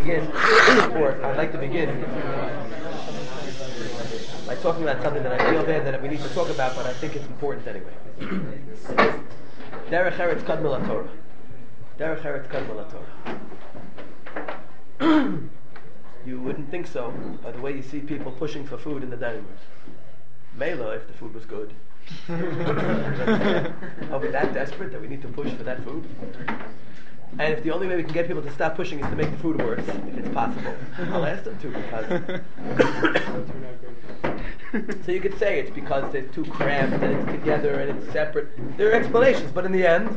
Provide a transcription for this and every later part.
begin, or I'd like to begin by talking about something that I feel bad that we need to talk about, but I think it's important anyway. Derech Eretz Kadmil HaTorah. Derech Eretz Kadmil HaTorah. You wouldn't think so by the way you see people pushing for food in the dining rooms. Mela, if the food was good. Are we that desperate that we need to push for that food? And if the only way we can get people to stop pushing is to make the food worse, if it's possible, I'll ask them to, because so you could say it's because they're too cramped and it's together and it's separate. There are explanations, but in the end,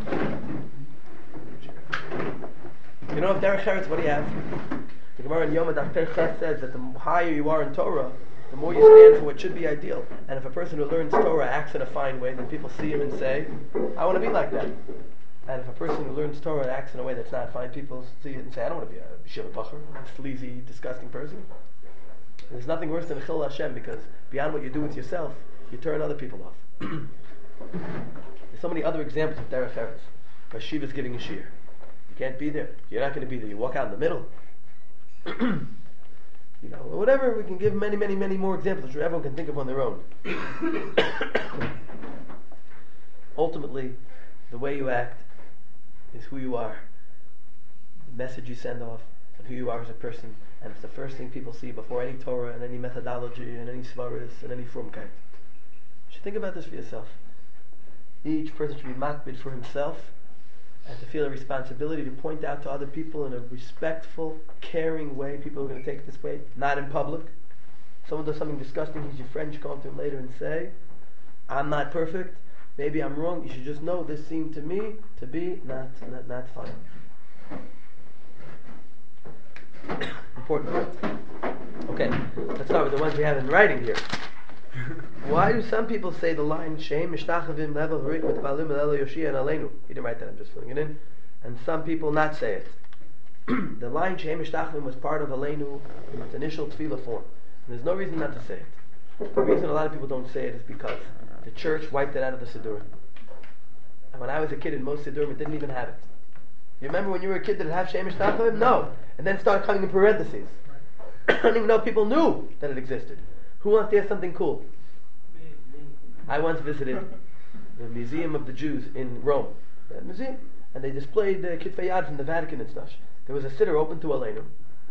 you know, if Derech Eretz, what do you have? The Gemara in Yom Daf Pei Ches says that the higher you are in Torah, the more you stand for what should be ideal. And if a person who learns Torah acts in a fine way, then people see him and say, I want to be like that. And if a person who learns Torah acts in a way that's not fine, people see it and say, I don't want to be a Shiva Bacher, a sleazy, disgusting person. And there's nothing worse than a Chil Hashem, because beyond what you do with yourself, you turn other people off. There's so many other examples of Derech Eretz. Where Shiva's giving a shiur. You can't be there. You're not going to be there. You walk out in the middle. You know, whatever, we can give many, many, many more examples which everyone can think of on their own. Ultimately, the way you act is who you are, the message you send off, and who you are as a person, and it's the first thing people see before any Torah and any methodology and any svaris and any frumkeit. You should think about this for yourself. Each person should be makbid for himself, and to feel a responsibility to point out to other people in a respectful, caring way. People are going to take it this way, not in public. Someone does something disgusting, he's your friend, you come to him later and say, I'm not perfect, maybe I'm wrong, you should just know this seemed to me to be not fine. Important. Okay, let's start with the ones we have in writing here. Why do some people say the line Shem Mishtachavim Level Harik with Balim Elel Yoshia and Aleinu? He didn't write that, I'm just filling it in. And some people not say it. The line Shem Mishtachavim was part of Aleinu in its initial tefillah form. And there's no reason not to say it. The reason a lot of people don't say it is because the church wiped it out of the Siddur. And when I was a kid in most Siddurim, it didn't even have it. You remember when you were a kid, did it have Shem Mishtachavim? No. And then it started coming in parentheses. I don't even know if people knew that it existed. Who wants to hear something cool? I once visited the Museum of the Jews in Rome, that museum, and they displayed Kitvei Yad from the Vatican and stuff. There was a siddur open to Aleinu,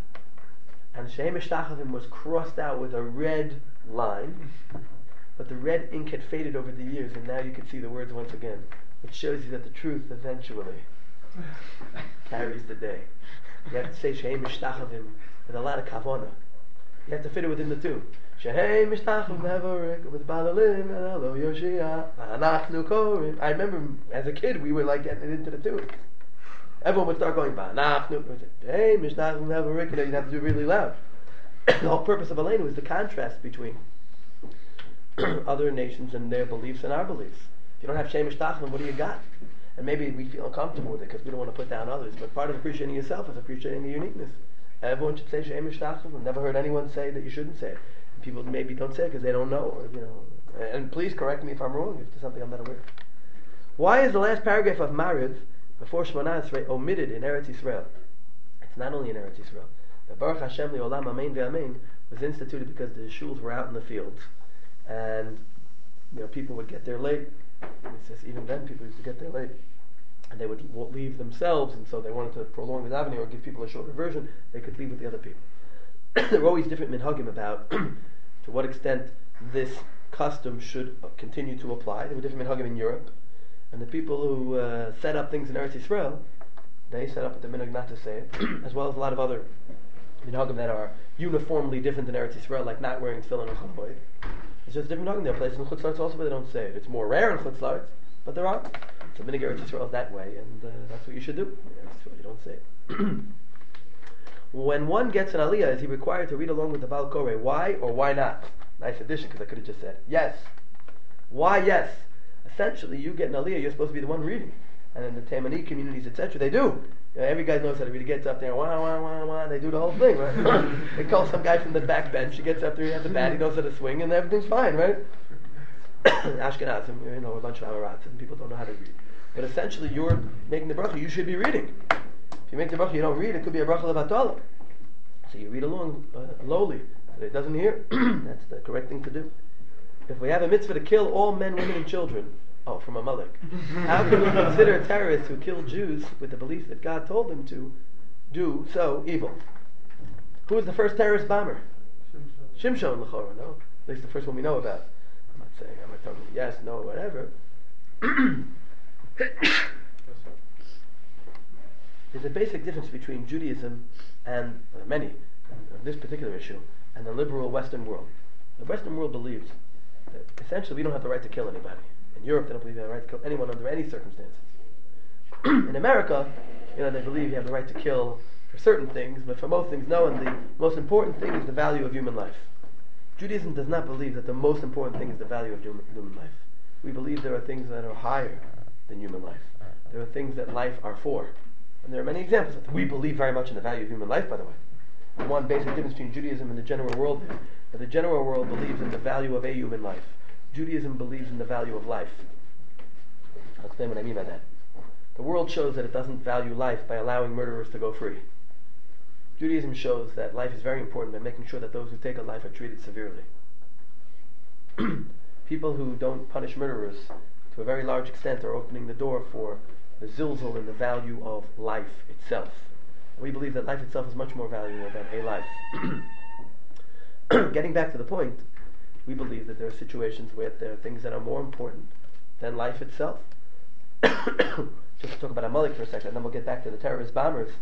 and Shehem Mishtachavim was crossed out with a red line, but the red ink had faded over the years, and now you can see the words once again, which shows you that the truth eventually carries the day. You have to say Shehem Mishtachavim with a lot of kavanah. You have to fit it within the two. Shehei mishtachim nevarik with balalim and alo yoshia anachnu korim. I remember as a kid we were like getting it into the two. Everyone would start going anachnu. Hey mishtachim nevarik, you'd have to do it really loud. The whole purpose of Aleinu is the contrast between other nations and their beliefs and our beliefs. If you don't have Shei mishtachim, what do you got? And maybe we feel uncomfortable with it because we don't want to put down others. But part of appreciating yourself is appreciating the uniqueness. Everyone should say Shei mishtachim. I've never heard anyone say that you shouldn't say it. People maybe don't say it because they don't know, or and please correct me if I'm wrong, if there's something I'm not aware of. Why is the last paragraph of Mariv before Shemona Esrei omitted in Eretz Yisrael? It's not only in Eretz Yisrael. The Baruch Hashem Li'olam Amen Ve'Amen was instituted because the shuls were out in the fields, and people would get there late. It says even then people used to get there late, and they would leave themselves, and so they wanted to prolong the davening or give people a shorter version. They could leave with the other people. There were always different minhagim about to what extent this custom should continue to apply. There were different minhagim in Europe, and the people who set up things in Eretz Yisrael, they set up the minhag not to say it, as well as a lot of other minhagim that are uniformly different in Eretz Yisrael, like not wearing tefillin or chavoy. It's just different minhagim. There are places in Chutz La'aretz also where they don't say it. It's more rare in Chutz La'aretz, but there are. So minhag Eretz Yisrael is that way, and that's what you should do. In Eretz Yisrael, you don't say it. When one gets an aliyah, is he required to read along with the Baal Koreh? Why or why not? Nice addition, because I could have just said yes. Why yes? Essentially, you get an aliyah, you're supposed to be the one reading. And in the Taimani communities, etc., they do. Every guy knows how to read. He gets up there, wah, wah, wah, wah, they do the whole thing, right? They call some guy from the back bench, he gets up there, he has a bat, he knows how to swing, and everything's fine, right? Ashkenazim, a bunch of Amarats, and people don't know how to read. But essentially, you're making the bracha, you should be reading. If you make the bracha, you don't read, it could be a bracha levatala. So you read along lowly, so it doesn't hear. That's the correct thing to do. If we have a mitzvah to kill all men, women, and children, from Amalek, how can we consider terrorists who kill Jews with the belief that God told them to do so evil? Who was the first terrorist bomber? Shimshon L'chora, no? At least the first one we know about. I'm not telling you yes, no, whatever. There's a basic difference between Judaism and this particular issue, and the liberal Western world. The Western world believes that essentially we don't have the right to kill anybody. In Europe, they don't believe you have the right to kill anyone under any circumstances. In America, they believe you have the right to kill for certain things, but for most things, no, and the most important thing is the value of human life. Judaism does not believe that the most important thing is the value of human life. We believe there are things that are higher than human life. There are things that life are for. And there are many examples of that. We believe very much in the value of human life, by the way. And one basic difference between Judaism and the general world is that the general world believes in the value of a human life. Judaism believes in the value of life. I'll explain what I mean by that. The world shows that it doesn't value life by allowing murderers to go free. Judaism shows that life is very important by making sure that those who take a life are treated severely. People who don't punish murderers, to a very large extent, are opening the door for the zilzul in the value of life itself. We believe that life itself is much more valuable than a life. Getting back to the point, we believe that there are situations where there are things that are more important than life itself. Just to talk about Amalek for a second, and then we'll get back to the terrorist bombers.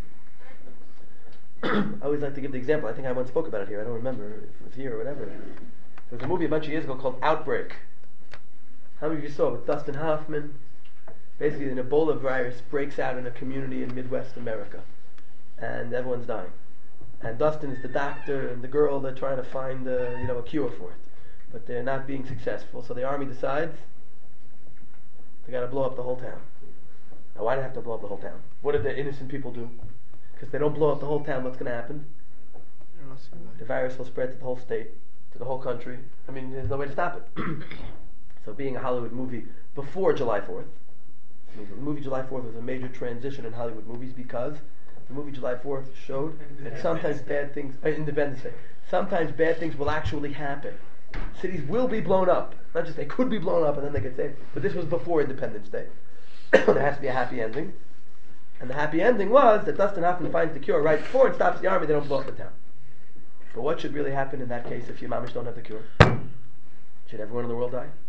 I always like to give the example. I think I once spoke about it here. I don't remember if it was here or whatever. There was a movie a bunch of years ago called Outbreak. How many of you saw it? With Dustin Hoffman. Basically, an Ebola virus breaks out in a community in Midwest America, and everyone's dying. And Dustin is the doctor, and the girl, they're trying to find a cure for it, but they're not being successful. So the army decides they got to blow up the whole town. Now, why do they have to blow up the whole town? What did the innocent people do? Because they don't blow up the whole town, what's going to happen? The virus will spread to the whole state, to the whole country. I mean, there's no way to stop it. So being a Hollywood movie before July 4th, the movie July 4th was a major transition in Hollywood movies because the movie July 4th showed that sometimes bad things, Independence Day, sometimes bad things will actually happen. Cities will be blown up. Not just they could be blown up and then they get saved, but this was before Independence Day. There has to be a happy ending. And the happy ending was that Dustin Hoffman finds the cure right before it stops the army, they don't blow up the town. But what should really happen in that case if you mamish don't have the cure? Should everyone in the world die?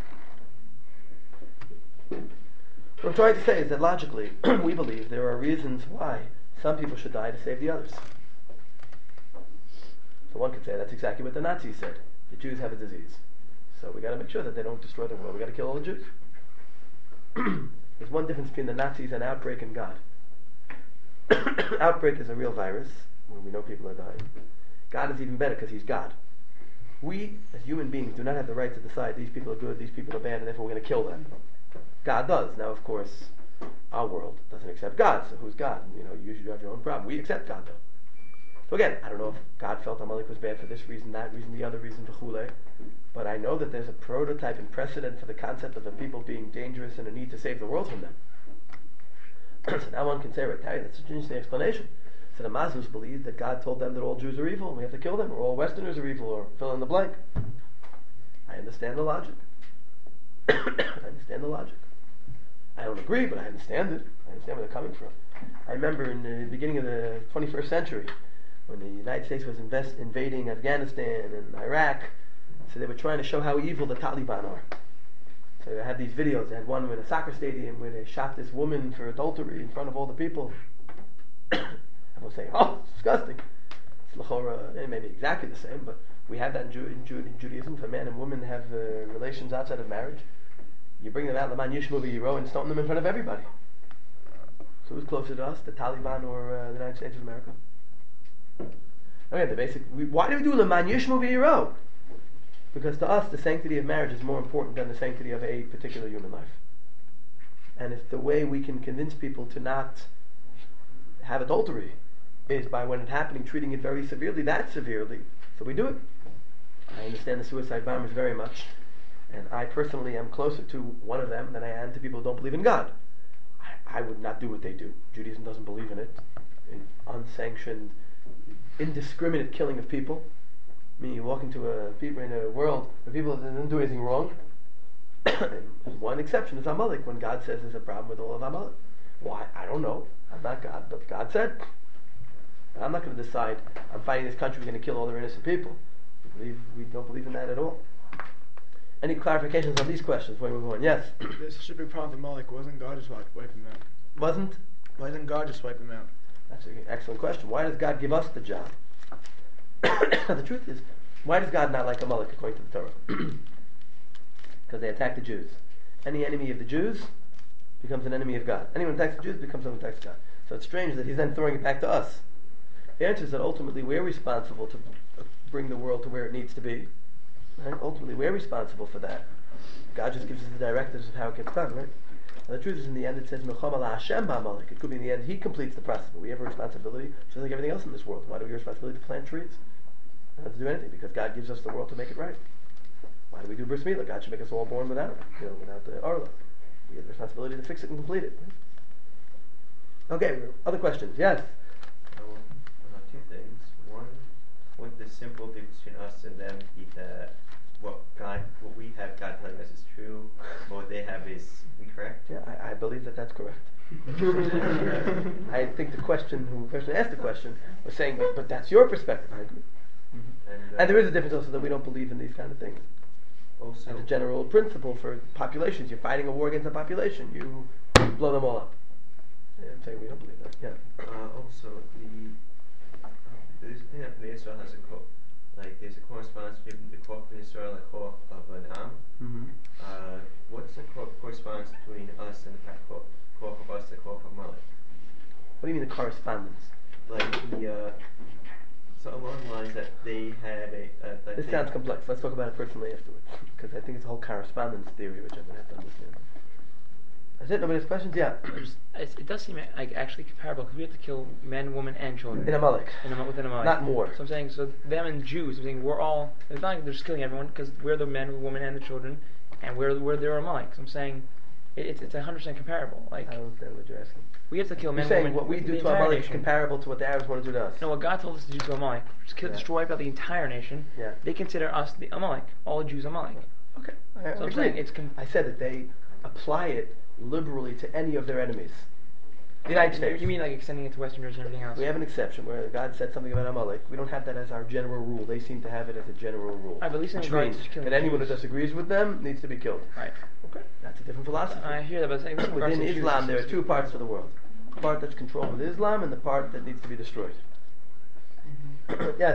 What I'm trying to say is that logically, we believe there are reasons why some people should die to save the others. So one could say that's exactly what the Nazis said. The Jews have a disease. So we got to make sure that they don't destroy the world. We got to kill all the Jews. There's one difference between the Nazis and Outbreak and God. Outbreak is a real virus when we know people are dying. God is even better because He's God. We, as human beings, do not have the right to decide these people are good, these people are bad, and therefore we're going to kill them. God does. Now, of course, our world doesn't accept God, so who's God? You usually have your own problem. We accept God, though. So again, I don't know if God felt Amalek was bad for this reason, that reason, the other reason, v'chule, but I know that there's a prototype and precedent for the concept of a people being dangerous and a need to save the world from them. So now one can say, right, that's an interesting explanation. So the Mazus believe that God told them that all Jews are evil, and we have to kill them, or all Westerners are evil, or fill in the blank. I understand the logic. I understand the logic. I don't agree, but I understand it. I understand where they're coming from. I remember in the beginning of the 21st century, when the United States was invading Afghanistan and Iraq, so they were trying to show how evil the Taliban are. So they had these videos. They had one in a soccer stadium where they shot this woman for adultery in front of all the people. I was saying, oh, it's disgusting. It's l'chora, it may be exactly the same, but we have that in Judaism. If a man and woman have relations outside of marriage, you bring them out, Laman Yishmu v'yiro, and stone them in front of everybody. So who's closer to us, the Taliban or the United States of America? Okay, the basic. Why do we do Laman Yishmu v'yiro? Because to us, the sanctity of marriage is more important than the sanctity of a particular human life. And if the way we can convince people to not have adultery is by, when it's happening, treating it very severely, that severely, so we do it. I understand the suicide bombers very much, and I personally am closer to one of them than I am to people who don't believe in God. I would not do what they do. Judaism doesn't believe in it. In unsanctioned, indiscriminate killing of people. I mean, you walk into in a world where people didn't do anything wrong. One exception is Amalek, when God says there's a problem with all of Amalek. Why? I don't know. I'm not God, but God said. I'm not going to decide I'm fighting this country, we're going to kill all their innocent people. We don't believe in that at all. Any clarifications on these questions before we move on? Yes? There's such a big problem with Amalek. Wasn't God just wipe him out? Wasn't? Why didn't God just wipe him out? That's an excellent question. Why does God give us the job? The truth is, why does God not like Amalek according to the Torah? Because they attack the Jews. Any enemy of the Jews becomes an enemy of God. Anyone who attacks the Jews becomes someone who attacks God. So it's strange that he's then throwing it back to us. The answer is that ultimately we're responsible to bring the world to where it needs to be. Right? Ultimately we're responsible for that. God just gives us the directives of how it gets done, right? And the truth is, in the end it says Milchama Hashem ba'Amalek. It could be in the end he completes the process, but we have a responsibility just like everything else in this world. Why do we have a responsibility to plant trees? We don't have to do anything because God gives us the world to make it right. Why do we do bris milah? God should make us all born without it, without the arla. We have the responsibility to fix it and complete it. Right? Okay, other questions? Yes? Two things. One, would the simple difference between us and them be that what we have God telling us is true, but what they have is incorrect? Yeah, I believe that that's correct. I think the person asked the question was saying, but that's your perspective. I agree. Mm-hmm. And there is a difference also that we don't believe in these kind of things. Also, as a general principle for populations, you're fighting a war against a population, you blow them all up. Yeah, I'm saying we don't believe that. Yeah. Also, there's a thing that Bnei Israel has there's a correspondence between the Koch of Israel and the Koch of Anam. Mm-hmm. What's the correspondence between us and the Koch of us, the Koch of Amalek? What do you mean the correspondence? So along the lines that they had this sounds complex. Let's talk about it personally afterwards, because I think it's a whole correspondence theory which I'm going to have to understand. That's it? Nobody has questions? Yeah. It does seem like actually comparable, because we have to kill men, women, and children. In Amalek. Within Amalek. Not more. So I'm saying, so them and Jews, I'm saying we're all, it's not like they're just killing everyone, because we're the men, the women, and the children, and we're Amalek. So I'm saying, it's 100% comparable. Like, I don't understand what you're asking. We have to kill men, you're saying women, what we do to Amalek is comparable to what the Arabs want to do to us. No, what God told us to do to Amalek, destroy out the entire nation. Yeah. They consider us the Amalek, all Jews Amalek. Okay. So I'm saying I said that they apply it liberally to any of their enemies. The United States. You mean like extending it to Westerners and everything else? We have an exception where God said something about Amalek. We don't have that as our general rule. They seem to have it as a general rule. Right, but at least which means that anyone who disagrees with them needs to be killed. Right. Okay. That's a different philosophy. I hear that, but saying within Islam there are two parts of the world. The part that's controlled with Islam and the part that needs to be destroyed. Mm-hmm. Yes?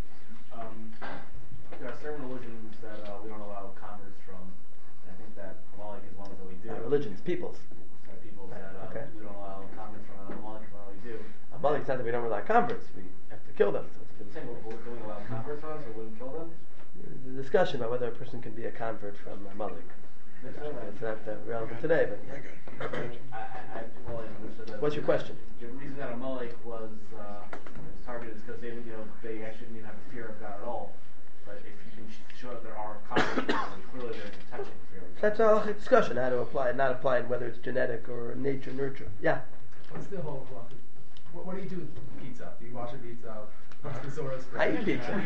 There are certain religions that we don't allow converts from. And I think that Amalek is one that we do. Religions, peoples. Peoples that we don't allow converts from. And Amalek is one that we do. Amalek is not that we don't allow converts. We have to kill them. So it's a Same, do we allow converts from us, or wouldn't kill them? There's a discussion about whether a person can be a convert from Amalek. It's not that relevant today, but I fully understood that. What's your question? The reason that Amalek was targeted is because they actually didn't even have a fear of God at all. But if you can show that there are converts, clearly there's potential for fear of God. That's a discussion, how to apply it, not apply it, whether it's genetic or nature, nurture. Yeah? What's the whole, what do you do with pizza? Do you wash a pizza? I eat pizza.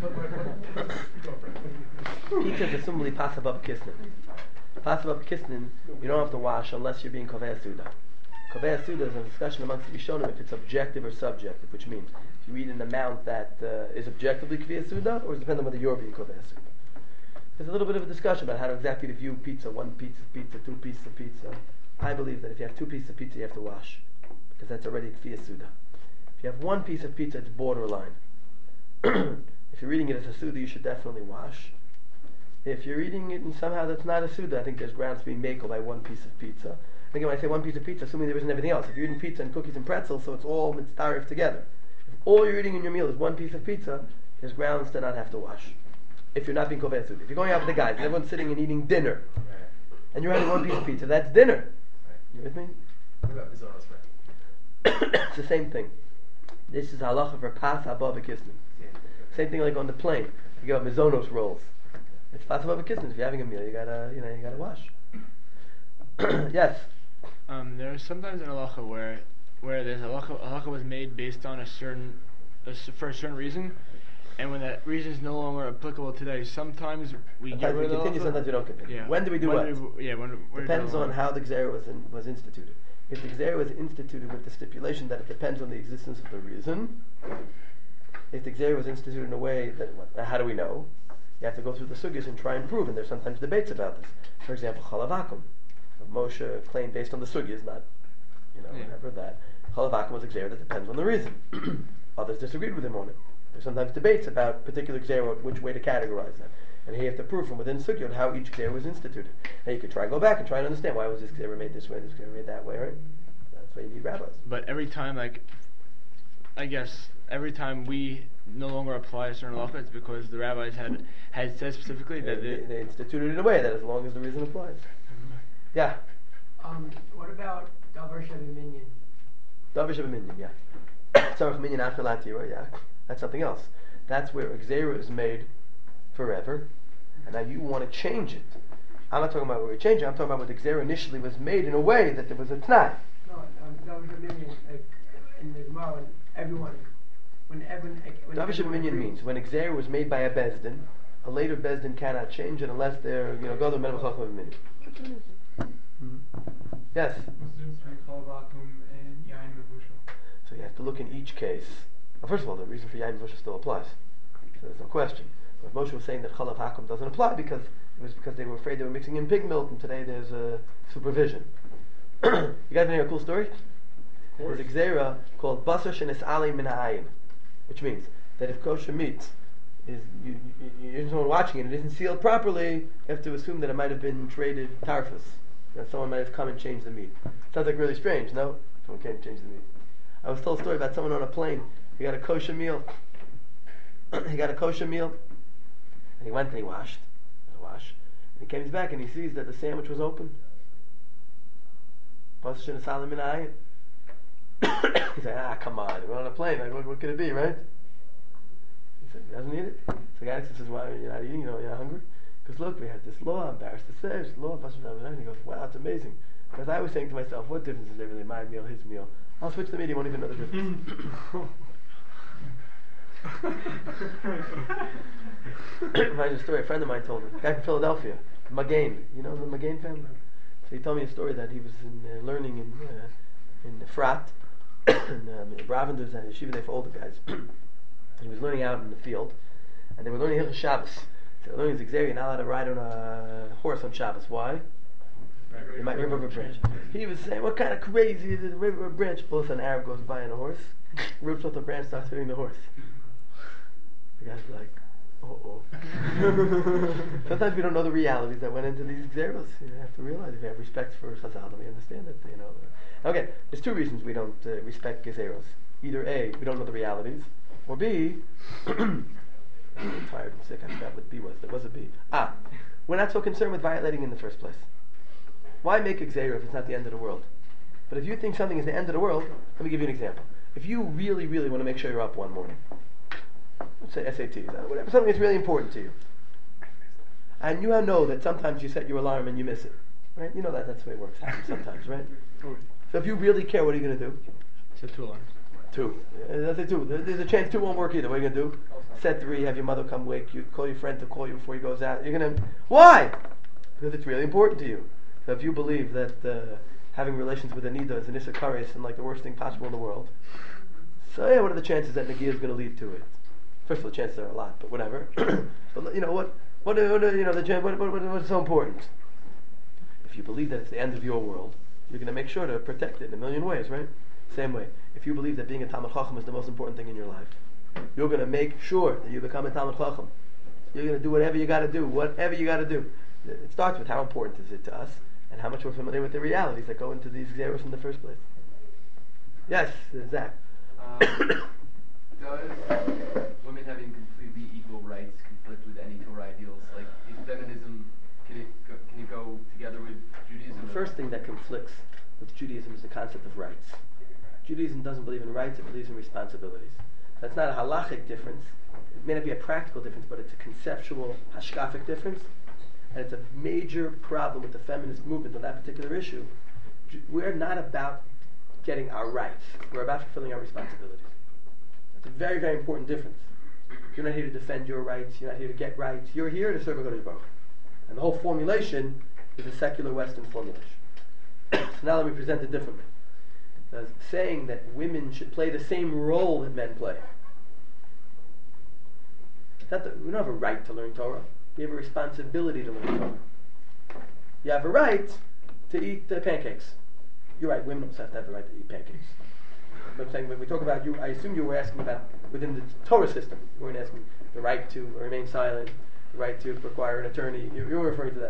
Pizza is assumably pasabab kisnin. Pasabab kisnin, you don't have to wash unless you're being kovei suda. Kovei suda is a discussion amongst the Rishonim if it's objective or subjective, which means if you eat an amount that is objectively kovei suda, or does it depend on whether you're being kovei suda. There's a little bit of a discussion about how to exactly view pizza, one piece of pizza, two pieces of pizza. I believe that if you have 2 pieces of pizza, you have to wash, because that's already kovei suda. If you have 1 piece of pizza, it's borderline. If you're eating it as a suda, you should definitely wash. If you're eating it and somehow that's not a suda, I think there's grounds to be makel by 1 piece of pizza. Again, when I say 1 piece of pizza, assuming there isn't everything else. If you're eating pizza and cookies and pretzels, so it's all mitzaref together. If all you're eating in your meal is 1 piece of pizza, there's grounds to not have to wash. If you're not being kovei suda. If you're going out with the guys and everyone's sitting and eating dinner, and you're having 1 piece of pizza, that's dinner. You with me? What about Bizarro spread? It's the same thing. This is halacha for pas haba v'kisnin. Same thing like on the plane. You got mizonos rolls. It's pas haba v'kisnin. If you're having a meal, you gotta wash. Yes. There is sometimes an halacha where there's halacha was made based on a certain for a certain reason, and when that reason is no longer applicable today, sometimes we get Sometimes we rid of continue, it. sometimes we don't continue. Yeah. When do we do what? When Depends on how the Gzera was instituted. If the Gzera was instituted with the stipulation that it depends on the existence of the reason, if the Gzera was instituted in a way that, how do we know? You have to go through the sugyas and try and prove, and there's sometimes debates about this. For example, Chalavakum. Moshe claimed based on the sugyas, not, whatever that. Chalavakum was a Gzera that depends on the reason. Others disagreed with him on it. There's sometimes debates about particular Gzera, which way to categorize that. And he have to prove from within Sugyot how each Gzera was instituted. Now you could try and go back and try and understand why was this Gzera made this way and this Gzera made that way, right? That's why you need rabbis. But every time, every time we no longer apply a certain halacha, it's because the rabbis had said specifically that they instituted it in a way that as long as the reason applies. Yeah. What about Davar Sheva Minyan? Davar Sheva Minyan, yeah. Tzarech Minyan Achilat Yira, yeah. That's something else. That's where a Gzera is made forever, and now you want to change it. I'm not talking about where we change it. I'm talking about where the Gzera initially was made in a way that there was a T'nai. No, Davar Sheva Minyan, in the Gemara, Davar Sheva Minyan means when a Gzera was made by a Bezdin, a later Bezdin cannot change it unless they're, go to Menach Chacham Minyan. Yes? So you have to look in each case. Well, first of all, the reason for Yain Vusha still applies. So there's no question. But Moshe was saying that Chalav Hakum doesn't apply because they were afraid they were mixing in pig milk, and today there's supervision. You guys want to hear a cool story? There's a Gzera called Basar Shenis Ali Min Ha'ayin, which means that if kosher meat is you're someone watching it, it isn't sealed properly, you have to assume that it might have been traded tarfus. That someone might have come and changed the meat. Sounds like really strange, no? Someone came and changed the meat. I was told a story about someone on a plane. He got a kosher meal. And he went and he washed. And he comes back and he sees that the sandwich was open. He said, come on, we're on a plane. What could it be, right? He said, he doesn't eat it. So the guy says, why you're not eating? You're not hungry? Because look, we have this law. I'm embarrassed to say, it's the law. And he goes, wow, it's amazing. Because I was saying to myself, what difference is there really? My meal, his meal. I'll switch the meat. You won't even know the difference. Imagine a story. A friend of mine told me. A guy from Philadelphia, Magain. You know the Magain family. So he told me a story that he was learning in Frat, in Bravin. There's a yeshiva there for older guys. He was learning out in the field, and they were learning Hilchos Shabbos. So they're learning Zigzag. You're not allowed to ride on a horse on Shabbos. Why? You might rip over a branch. He was saying, what kind of crazy is it to rip over a branch? All of a sudden, an Arab goes by on a horse, rips off the branch, starts hitting the horse. The guy's like, uh-oh. Sometimes we don't know the realities that went into these Xeros. You have to realize, if you have respect for Chazal, then we understand that, Okay, there's two reasons we don't respect Gezeros. Either A, we don't know the realities, or B, I'm tired and sick, I forgot what B was. There was a B. We're not so concerned with violating in the first place. Why make a Gzera if it's not the end of the world? But if you think something is the end of the world, let me give you an example. If you really, really want to make sure you're up one morning, let's say SATs, whatever, something that's really important to you, and you know that sometimes you set your alarm and you miss it, right? You know that's the way it works sometimes, right? So if you really care, what are you going to do? Set 2 alarms. 2. Let's say 2. There's a chance 2 won't work either. What are you going to do? Set 3, have your mother come wake you, call your friend to call you before he goes out. You're going to... Why? Because it's really important to you. So if you believe that having relations with Anida is an Issa Kares and like the worst thing possible in the world, so yeah, what are the chances that Nagia is going to lead to it? First of all, the chances are a lot, but whatever. But you know what's so important? If you believe that it's the end of your world, you're going to make sure to protect it in a million ways, right? Same way. If you believe that being a Talmid Chacham is the most important thing in your life, you're going to make sure that you become a Talmid Chacham. You're going to do whatever you got to do. It starts with how important is it to us, and how much we're familiar with the realities that go into these Xeros in the first place. Yes, Zach. Does women having completely equal rights conflict with any Torah ideals? Like, is feminism, can it go together with Judaism? The first thing that conflicts with Judaism is the concept of rights. Judaism doesn't believe in rights, it believes in responsibilities. That's not a halachic difference. It may not be a practical difference, but it's a conceptual, hashkafic difference. And it's a major problem with the feminist movement on that particular issue. We're not about getting our rights. We're about fulfilling our responsibilities. It's a very, very important difference. You're not here to defend your rights. You're not here to get rights. You're here to serve HaKadosh Baruch Hu. And the whole formulation is a secular Western formulation. So now let me present it differently. Saying that women should play the same role that men play. We don't have a right to learn Torah. We have a responsibility to learn Torah. You have a right to eat pancakes. You're right, women also have to have the right to eat pancakes. But I'm saying when we talk about you, I assume you were asking about within the Torah system. You weren't asking the right to remain silent, the right to require an attorney. You were referring to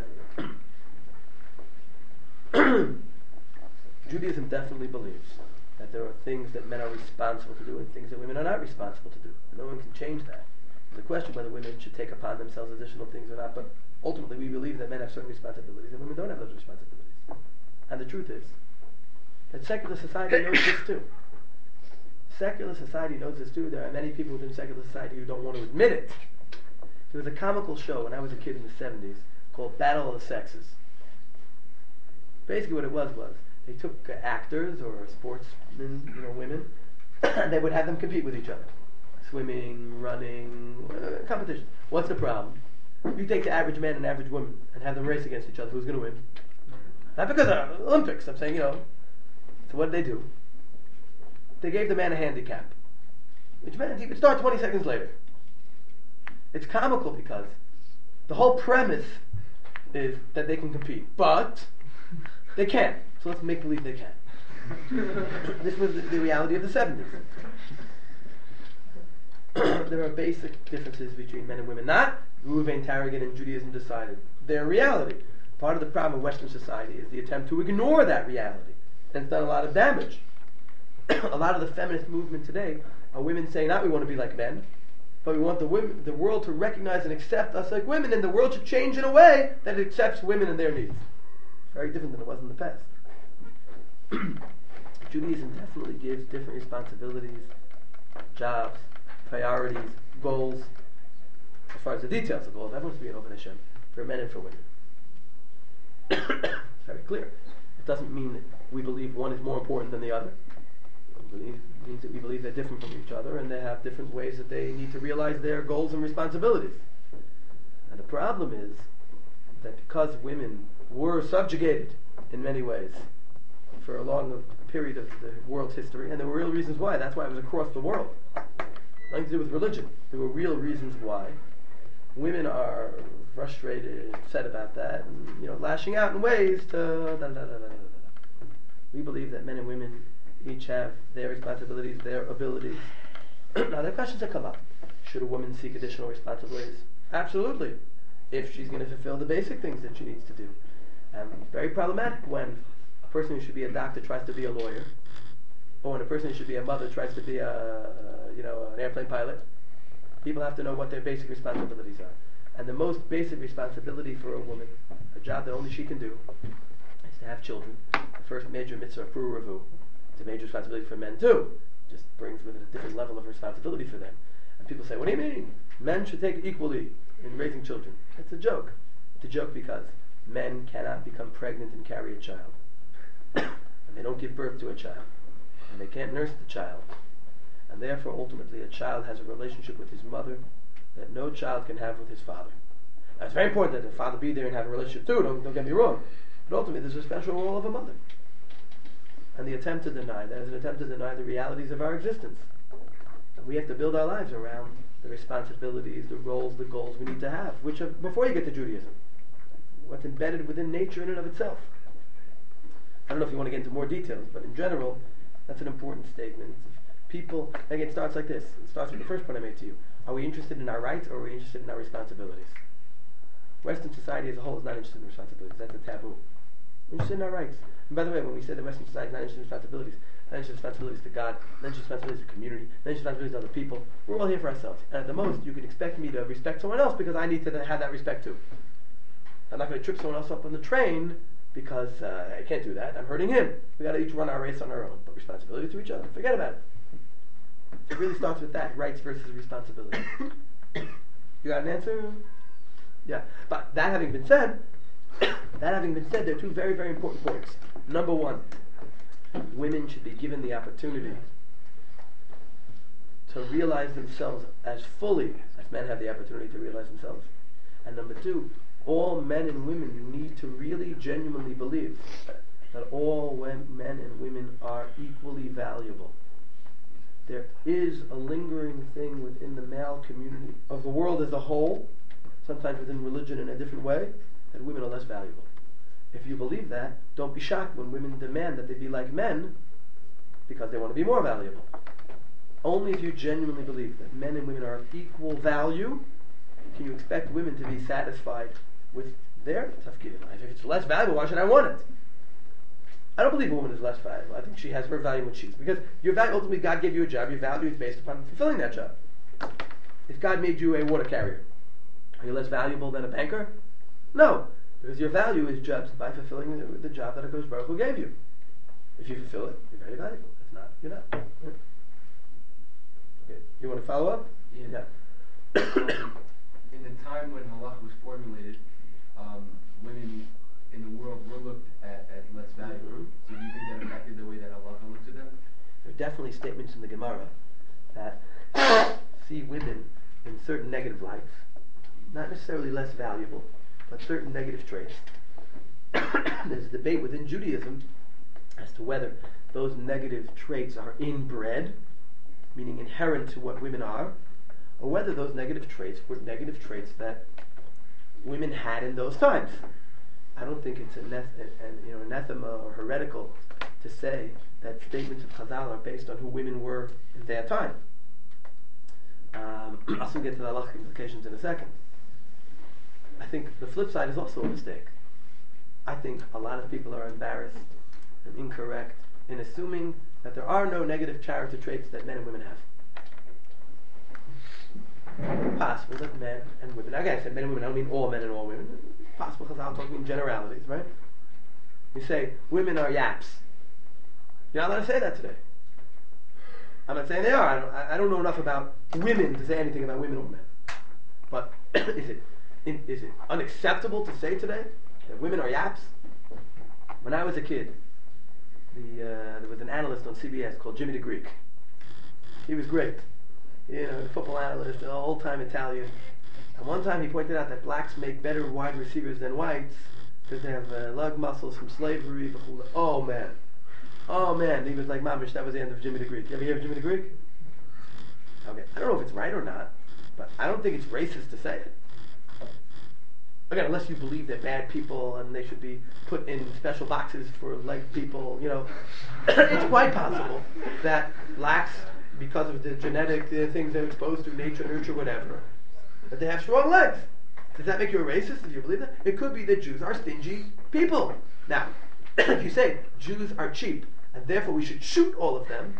that. Judaism definitely believes that there are things that men are responsible to do and things that women are not responsible to do. And no one can change that. There's a question whether women should take upon themselves additional things or not, but ultimately we believe that men have certain responsibilities and women don't have those responsibilities. And the truth is that secular society knows this too. Secular society knows this too. There are many people within secular society who don't want to admit it. There was a comical show when I was a kid in the 70s called Battle of the Sexes. Basically what it was they took actors or sportsmen, women, and they would have them compete with each other. Swimming, running, competition. What's the problem? You take the average man and average woman and have them race against each other. Who's going to win? Not because of the Olympics. I'm saying, So what did they do? They gave the man a handicap, which meant he would start 20 seconds later. It's comical because the whole premise is that they can compete, but they can't. So let's make believe they can. This was the reality of the 70s. There are basic differences between men and women. Not Reuven Tarragon and Judaism decided. They're reality. Part of the problem of Western society is the attempt to ignore that reality. And it's done a lot of damage. A lot of the feminist movement today are women saying not we want to be like men, but we want the world to recognize and accept us like women, and the world should change in a way that it accepts women and their needs. Very different than it was in the past. Judaism definitely gives different responsibilities, jobs, priorities, goals. As far as the details of goals, everyone wants to be an Oved Hashem for men and for women. It's very clear. It doesn't mean that we believe one is more important than the other. It means that we believe they're different from each other and they have different ways that they need to realize their goals and responsibilities. And the problem is that because women were subjugated in many ways for a long period of the world's history, and there were real reasons why. That's why it was across the world. Nothing to do with religion. There were real reasons why. Women are frustrated, upset about that, and lashing out in ways to We believe that men and women each have their responsibilities, their abilities. Now there are questions that come up. Should a woman seek additional responsibilities? Absolutely, if she's going to fulfill the basic things that she needs to do. Very problematic when a person who should be a doctor tries to be a lawyer, or when a person who should be a mother tries to be an airplane pilot. People have to know what their basic responsibilities are. And the most basic responsibility for a woman, a job that only she can do, is to have children. The first major mitzvah of Pru Revu. It's a major responsibility for men too. It just brings with it a different level of responsibility for them. And people say, what do you mean? Men should take equally in raising children. It's a joke. It's a joke because men cannot become pregnant and carry a child. And they don't give birth to a child. And they can't nurse the child. And therefore, ultimately, a child has a relationship with his mother that no child can have with his father. Now, it's very important that the father be there and have a relationship too, don't get me wrong. But ultimately, there's a special role of a mother. And the attempt to deny that is an attempt to deny the realities of our existence. And we have to build our lives around the responsibilities, the roles, the goals we need to have, which are, before you get to Judaism, what's embedded within nature in and of itself. I don't know if you want to get into more details, but in general, that's an important statement. People, again, it starts like this. It starts with the first point I made to you. Are we interested in our rights or are we interested in our responsibilities? Western society as a whole is not interested in responsibilities. That's a taboo. We're interested in our rights. And by the way, when we say that Western society is not interested in responsibilities, not interested in responsibilities to God, not interested in responsibilities to community, not interested in responsibilities to other people, we're all here for ourselves. And at the most, you can expect me to respect someone else because I need to have that respect too. I'm not going to trip someone else up on the train because I can't do that. I'm hurting him. We got to each run our race on our own. But responsibility to each other, forget about it. It really starts with that, rights versus responsibility. You got an answer? Yeah. But that having been said, there are two very, very important points. Number one, women should be given the opportunity to realize themselves as fully as men have the opportunity to realize themselves. And number two, all men and women need to really genuinely believe that all men and women are equally valuable. There is a lingering thing within the male community of the world as a whole, sometimes within religion in a different way, that women are less valuable. If you believe that, don't be shocked when women demand that they be like men because they want to be more valuable. Only if you genuinely believe that men and women are of equal value can you expect women to be satisfied with their tafkid in life. If it's less valuable, why should I want it? I don't believe a woman is less valuable. I think she has her value when she's, because your value, ultimately God gave you a job, your value is based upon fulfilling that job. If God made you a water carrier, are you less valuable than a banker? No, because your value is judged by fulfilling the job that HaKadosh Baruch Hu gave you. If you fulfill it, you're very valuable. If not, you're not. Okay, you want to follow up? Yeah. In the time when halakha was formulated, women in the world were looked at as less valuable. So do you think that affected the way that halakha looked at them? There are definitely statements in the Gemara that see women in certain negative lights, not necessarily less valuable, but certain negative traits. There's a debate within Judaism as to whether those negative traits are inbred, meaning inherent to what women are, or whether those negative traits were negative traits that women had in those times. I don't think it's anathema or heretical to say that statements of Chazal are based on who women were in their time. I'll soon get to the halachic implications in a second. I think the flip side is also a mistake. I think a lot of people are embarrassed and incorrect in assuming that there are no negative character traits that men and women have. Possible that men and women, again I said men and women, I don't mean all men and all women. Possible because I'm talking in generalities, right? You say women are yaps. You're not allowed to say that today. I'm not saying they are. I don't know enough about women to say anything about women or men. But is it unacceptable to say today that women are yaps? When I was a kid, there was an analyst on CBS called Jimmy the Greek. He was great. A football analyst, an old-time Italian. And one time he pointed out that blacks make better wide receivers than whites because they have lug muscles from slavery. Oh man, he was like, Mamish, that was the end of Jimmy the Greek. You ever hear of Jimmy the Greek? Okay, I don't know if it's right or not, but I don't think it's racist to say it. Again, unless you believe they're bad people and they should be put in special boxes for leg people, it's quite possible that blacks, because of the genetic things they're exposed to, nature, nurture, whatever, that they have strong legs. Does that make you a racist if you believe that? It could be that Jews are stingy people. Now, if you say Jews are cheap and therefore we should shoot all of them,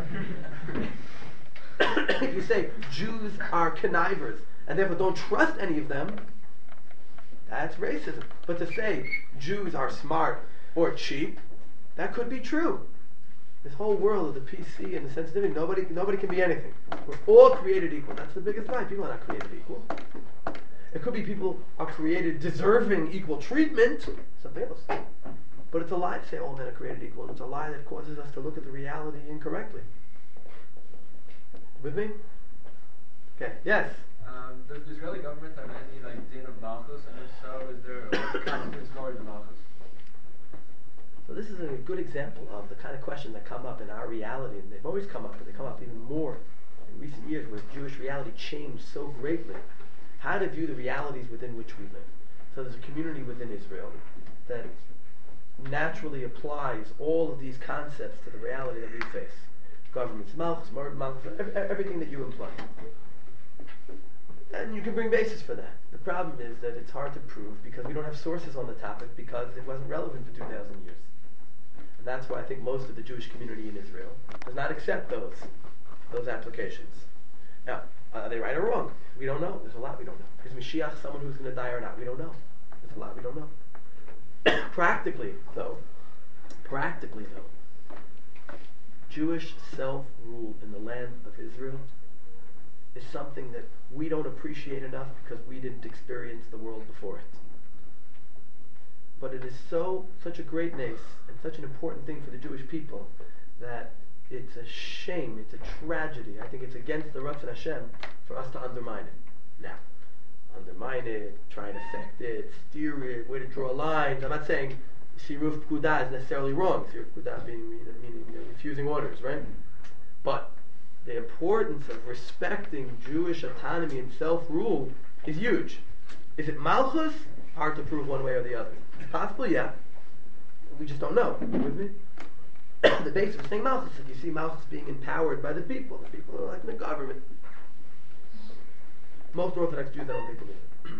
if you say Jews are connivers and therefore don't trust any of them, that's racism. But to say Jews are smart or cheap, that could be true. This whole world of the PC and the sensitivity, nobody can be anything. We're all created equal. That's the biggest lie. People are not created equal. It could be people are created deserving equal treatment, something else. But it's a lie to say all men are created equal, and it's a lie that causes us to look at the reality incorrectly. With me? Okay, yes? Does the Israeli government have any din of Malchus, and if so, is there a consequence for the Malchus? So this is a good example of the kind of questions that come up in our reality, and they've always come up, but they come up even more in recent years where Jewish reality changed so greatly. How to view the realities within which we live. So there's a community within Israel that naturally applies all of these concepts to the reality that we face. Government's malchus, murder malchus, everything that you imply. And you can bring basis for that. The problem is that it's hard to prove because we don't have sources on the topic because it wasn't relevant for 2,000 years. And that's why I think most of the Jewish community in Israel does not accept those applications. Now, are they right or wrong? We don't know. There's a lot we don't know. Is Mashiach someone who's going to die or not? We don't know. There's a lot we don't know. Practically though, Jewish self-rule in the land of Israel is something that we don't appreciate enough because we didn't experience the world before it. But it is such a great nace and such an important thing for the Jewish people that it's a shame, it's a tragedy. I think it's against the Ratzon Hashem for us to undermine it. Now, undermine it, try and affect it, steer it, way to draw lines. I'm not saying Siruf Pkudah is necessarily wrong. Siruf Pkudah meaning refusing orders, right? But the importance of respecting Jewish autonomy and self-rule is huge. Is it Malchus? Hard to prove one way or the other. It's possible, yeah. We just don't know. You with me? The basis of saying Malchus is you see Malchus being empowered by the people. The people are like the government. Most Orthodox Jews, I don't think, believe it.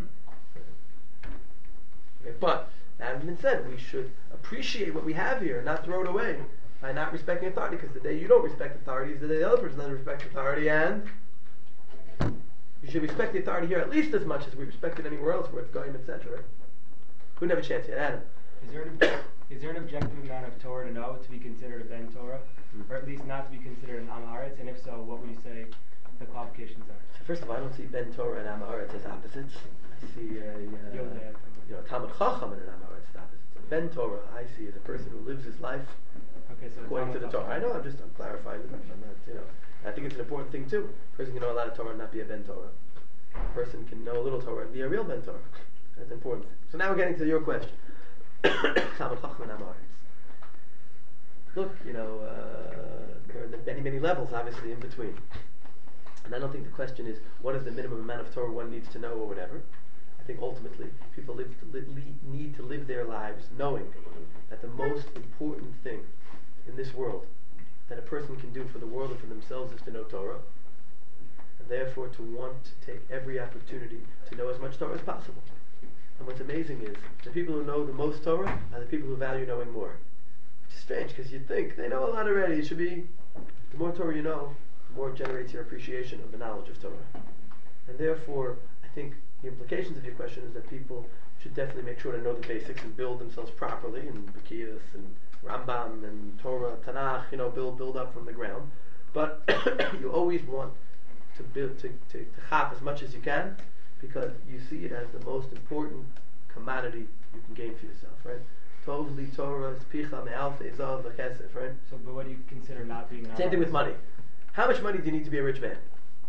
Okay, but, that having been said, we should appreciate what we have here and not throw it away by not respecting authority, because the day you don't respect authority is the day the other person doesn't respect authority, and you should respect the authority here at least as much as we respect it anywhere else where it's going, etc. Right? We don't have a chance yet. Adam. Is there an objective amount of Torah to know to be considered a Ben Torah, or at least not to be considered an Am Haaretz? And if so, what would you say the qualifications are? So first of all, I don't see Ben Torah and Am Haaretz as opposites. I see Talmud Chacham and an Am Haaretz as opposites. A Ben Torah I see as a person who lives his life according to the Torah. I know. I'm clarifying. I'm not. I think it's an important thing too. A person can know a lot of Torah and not be a Ben Torah. A person can know a little Torah and be a real Ben Torah. That's an important thing. So now we're getting to your question. Talmud Chacham and Am Haaretz. Look, there are many levels, obviously, in between. And I don't think the question is what is the minimum amount of Torah one needs to know or whatever. I think ultimately people need to live their lives knowing that the most important thing in this world that a person can do for the world and for themselves is to know Torah, and therefore to want to take every opportunity to know as much Torah as possible. And what's amazing is the people who know the most Torah are the people who value knowing more. Which is strange because you'd think they know a lot already. It should be the more Torah you know, the more it generates your appreciation of the knowledge of Torah. And therefore, I think the implications of your question is that people should definitely make sure to know the basics and build themselves properly, and Bekias and Rambam and Torah, Tanakh, build up from the ground. But you always want to build to chap as much as you can, because you see it as the most important commodity you can gain for yourself, right? Tov li Torah, spicha me'alf ezav v'chesef, right? So, but what do you consider not being an Same thing with money. How much money do you need to be a rich man?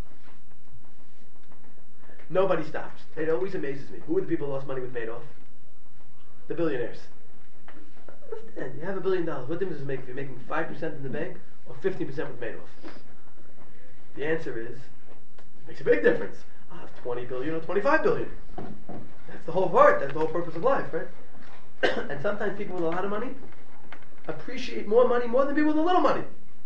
Nobody stops. It always amazes me. Who are the people who lost money with Madoff? The billionaires. Understand, you have $1 billion. What difference does it make if you're making 5% in the bank or 15% with Madoff? The answer is, it makes a big difference. I have 20 billion or 25 billion. That's the whole part. That's the whole purpose of life, right? And sometimes people with a lot of money appreciate more money more than people with a little money.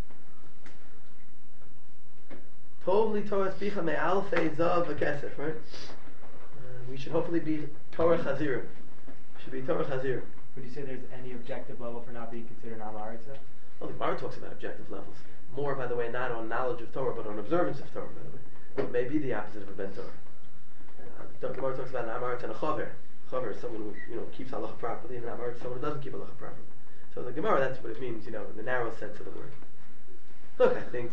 Totally Torah spicha me'alfei zav v'kesef, right? We should hopefully be Torah Chazir. Should be Torah Chazir. Would you say there's any objective level for not being considered Am Haaretz? Well, the Gemara talks about objective levels. More, by the way, not on knowledge of Torah, but on observance of Torah, by the way. It may be the opposite of a Ben Torah. The Gemara talks about an Am Haaretz and a Chaver. Chaver is someone who keeps halacha properly, and an Am Haaretz is someone who doesn't keep halacha properly. So the Gemara, that's what it means, in the narrow sense of the word. Look, I think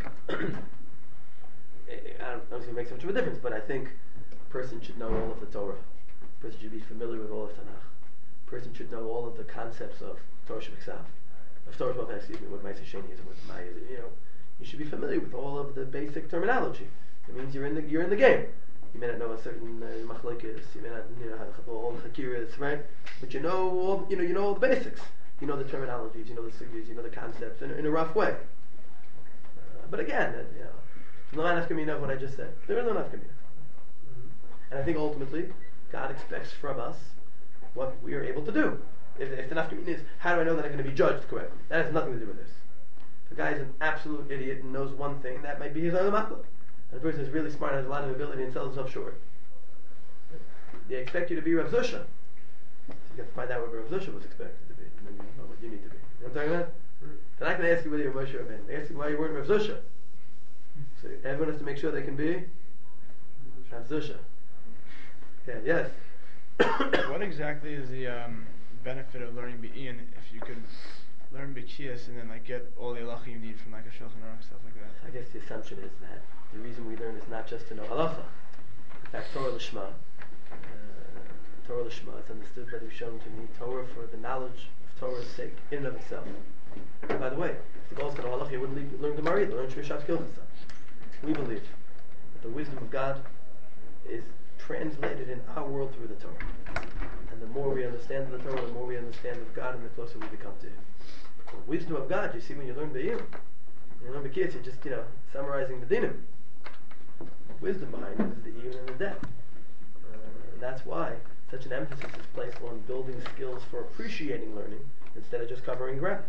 I don't think it makes much of a difference, but I think a person should know all of the Torah. A person should be familiar with all of Tanakh. A person should know all of the concepts of Torah Shebiksav, of Torah Shebiksav, what Ma'aseh Sheni is and what Maya is. You should be familiar with all of the basic terminology. It means you're in the game. You may not know a certain machlokes, you may not all the hakiras, right? But you know all the basics. You know the terminologies, you know the sugyas, you know the concepts in a rough way. But again, no nafkamina of what I just said. There is no nafkamina. And I think ultimately, God expects from us what we are able to do. If the nafkamina is, how do I know that I'm going to be judged correctly? That has nothing to do with this. If a guy is an absolute idiot and knows one thing, that might be his other matla. And the person is really smart and has a lot of ability and sells himself short. They expect you to be Rav Zusha. So you have to find out what Rav Zusha was expected to be, and then you know what you need to be. You know what I'm talking about? They're not going to ask you whether you're Moshe Rabbeinu. They ask you why you weren't Rav Zusha. So everyone has to make sure they can be Rav Zusha. Okay, yes. What exactly is the benefit of learning Be'in if you could learn Bekias and then get all the halacha you need from a Shulchan Aruch, stuff like that? I guess the assumption is that the reason we learn is not just to know halacha. In fact, Torah Lishma, it's understood by the Rishonim to mean Torah for the knowledge of Torah's sake, in and of itself. And by the way, if the goal is to know halacha, you wouldn't learn Gemara either, learn Shmishat Kilchasa. We believe that the wisdom of God is translated in our world through the Torah. And the more we understand the Torah, the more we understand of God, and the closer we become to Him. The wisdom of God, you see when you learn Be'im, you learn Be'kiyas, you're just, summarizing the dinim. The wisdom behind it is the Iyun and the depth. And that's why such an emphasis is placed on building skills for appreciating learning instead of just covering ground.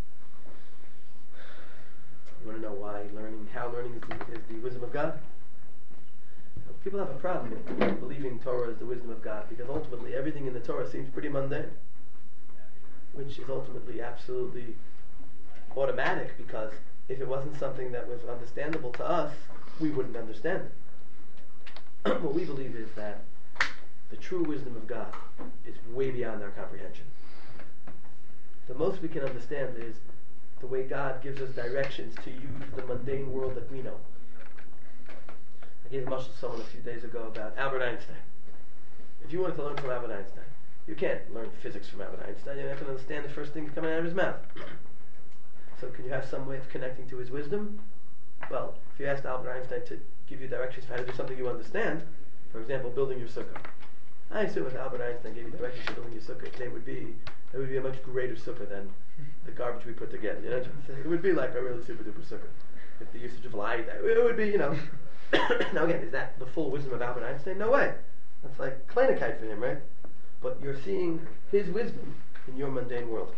You want to know why how learning is the wisdom of God? People have a problem with believing Torah is the wisdom of God, because ultimately everything in the Torah seems pretty mundane, which is ultimately absolutely automatic, because if it wasn't something that was understandable to us, we wouldn't understand it. What we believe is that the true wisdom of God is way beyond our comprehension. The most we can understand is the way God gives us directions to use the mundane world that we know. I gave a mashal to someone a few days ago about Albert Einstein. If you wanted to learn from Albert Einstein, you can't learn physics from Albert Einstein. You're not going to understand the first thing coming out of his mouth. So can you have some way of connecting to his wisdom? Well, if you asked Albert Einstein to give you directions for how to do something you understand, for example, building your sukkah. I assume if Albert Einstein gave you directions for building your sukkah, it would be a much greater sukkah than the garbage we put together. You know what I'm saying? It would be like a really super duper sukkah. With the usage of light, it would be, Now again, is that the full wisdom of Albert Einstein? No way. That's like Kleinigkeit for him, right? But you're seeing his wisdom in your mundane world.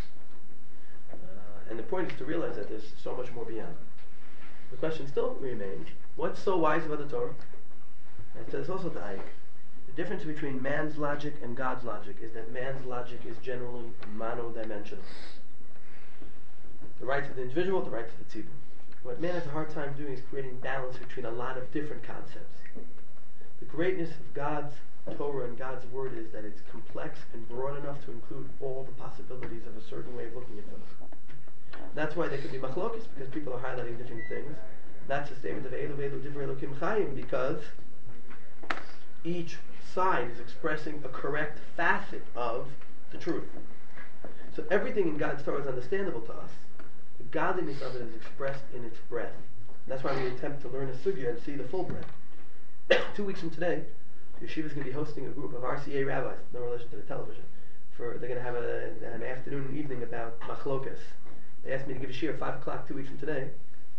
And the point is to realize that there's so much more beyond. The question still remains, what's so wise about the Torah? And it says also to Ike, the difference between man's logic and God's logic is that man's logic is generally monodimensional. The rights of the individual, the rights of the tzibur. What man has a hard time doing is creating balance between a lot of different concepts. The greatness of God's Torah and God's Word is that it's complex and broad enough to include all the possibilities of a certain way of looking at things. That's why there could be machlokes, because people are highlighting different things. That's the statement of Elu Velu Divrei Elokim Chaim, because each side is expressing a correct facet of the truth. So everything in God's Torah is understandable to us. The godliness of it is expressed in its breadth. And that's why we attempt to learn a sugya and see the full breadth. 2 weeks from today, the yeshiva is going to be hosting a group of RCA rabbis, no relation to the television. They're going to have an afternoon and evening about machlokas. They asked me to give a shiur at 5 o'clock 2 weeks from today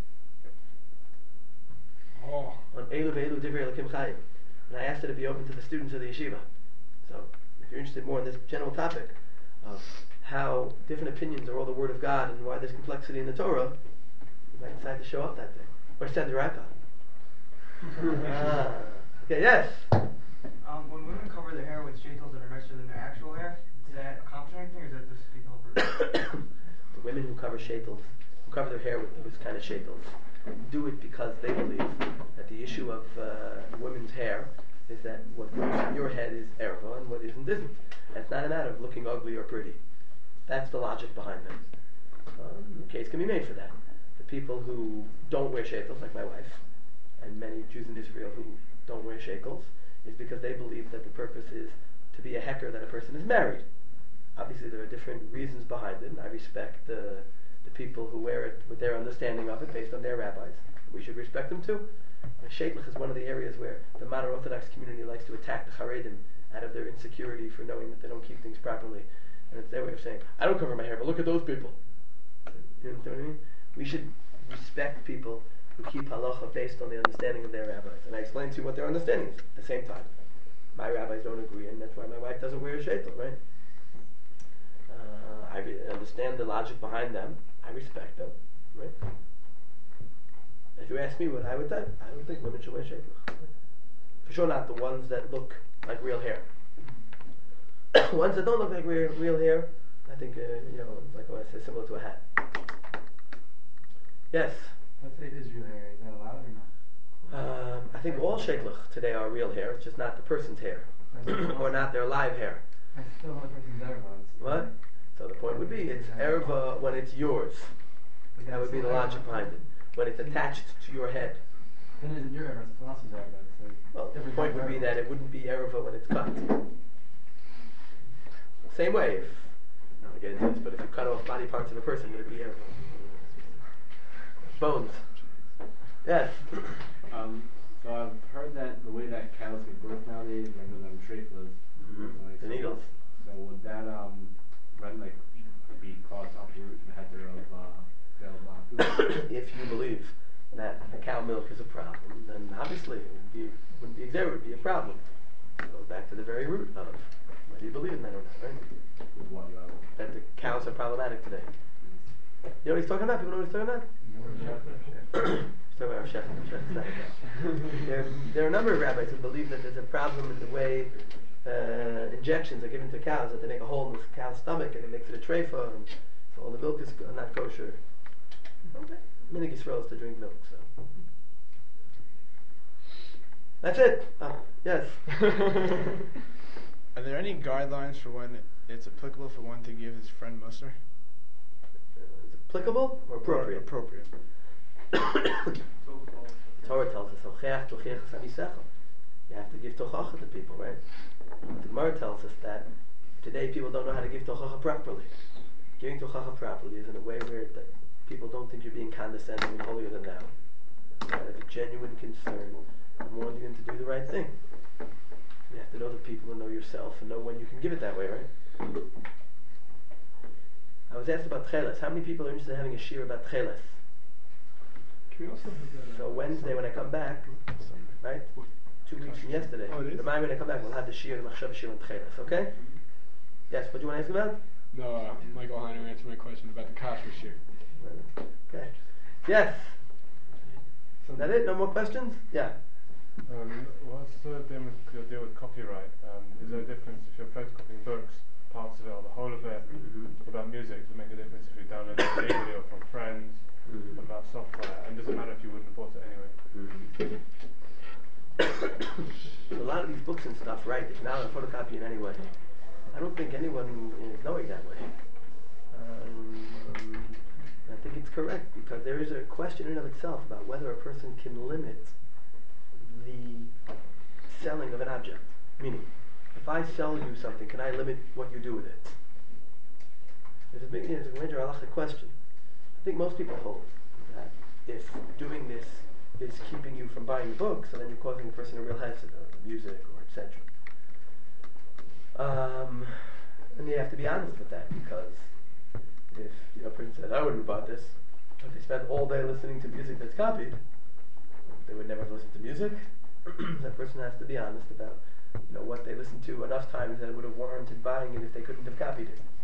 on Elu Ve'elu Divrei Elokim Chaim. And I asked it to be open to the students of the yeshiva. So, if you're interested more in this general topic of how different opinions are all the Word of God and why there's complexity in the Torah, you might decide to show up that day. Or send a raka. Okay, yes? When women cover their hair with shaitels that are nicer than their actual hair, does that accomplish anything, or is that just to help her? The women who cover shaitels, who cover their hair with those kind of shaitels, do it because they believe that the issue of women's hair is that what goes on your head is erva and what isn't. And it's not a matter of looking ugly or pretty. That's the logic behind them. The case can be made for that. The people who don't wear shaitels, like my wife, and many Jews in Israel who don't wear shaitels, is because they believe that the purpose is to be a hecker that a person is married. Obviously there are different reasons behind it, and I respect the people who wear it with their understanding of it based on their rabbis. We should respect them too. Shaitlich is one of the areas where the modern Orthodox community likes to attack the Haredim out of their insecurity for knowing that they don't keep things properly. And it's their way of saying, I don't cover my hair, but look at those people. You know what I mean? We should respect people who keep halacha based on the understanding of their rabbis. And I explain to you what their understanding is at the same time. My rabbis don't agree, and that's why my wife doesn't wear a shaitel, right? I understand the logic behind them. I respect them, right? If you ask me what I would think, I don't think women should wear shaitel. For sure not the ones that look like real hair. Ones that don't look like real hair, I think, like what I say, similar to a hat. Yes? Let's say it is real hair. Is that allowed or not? I think all shaitlach today are real hair. It's just not the person's hair. Or not their live hair. I still want the person's erva. What? So the point would be, it's erva when it's yours. That would be the logic behind it. When it's attached to your head. Then is it your erva? Someone else's erva. So well, the point would be that it wouldn't be erva when it's cut. Same way, if to get into this, but if you cut off body parts of a person, would it be hair? Bones. Yes. So I've heard that the way that cows give birth nowadays, like with them treifas, The needles. So would that like be caused uproot the header of If you believe that the cow milk is a problem, then obviously it would be a problem. It goes back to the very root of whether you believe in that or not, right? with what That the cows are problematic today. You know what he's talking about? People know what he's talking about? He's talking about our chef. There are a number of rabbis who believe that there's a problem in the way injections are given to cows, that they make a hole in the cow's stomach and it makes it a treifa, and so all the milk is not kosher. Okay. Minig Yisrael is to drink milk, so. That's it. Oh, yes. Are there any guidelines for when it's applicable for one to give his friend Musar? Is it applicable or appropriate? Appropriate. Torah tells us, you have to give tochacha to people, right? The Gemara tells us that today people don't know how to give tochacha properly. Giving tochacha properly is in a way where people don't think you're being condescending and holier than thou. You have a genuine concern and wanting them to do the right thing. You have to know the people and know yourself and know when you can give it that way, right? I was asked about tcheles. How many people are interested in having a shiur about tcheles? So Wednesday when I come back, right? 2 weeks from yesterday. Remind me when I come back, we'll have the shiur, the machshav shiur on tcheles, okay? Yes, what do you want to ask about? No, Michael Heiner answered my question about the kashrus shiur. Okay. Yes. Is that it? No more questions? Yeah. What's the deal with copyright? Is there a difference if you're photocopying books, parts of it or the whole of it? About music, does it make a difference if you download it legally or from friends? About software, and does it matter if you wouldn't have bought it anyway? A lot of these books and stuff, right? It's now a photocopy in any way. I don't think anyone is knowing that way. I think it's correct because there is a question in and of itself about whether a person can limit the selling of an object. Meaning, if I sell you something, can I limit what you do with it? There's a major halachic question. I think most people hold that if doing this is keeping you from buying the book, so then you're causing the person a real hesed, or the music, or etc. And you have to be honest with that, because if a person said, I wouldn't have bought this, but they spend all day listening to music that's copied, they would never listen to music. That person has to be honest about what they listened to enough times that it would have warranted buying it if they couldn't have copied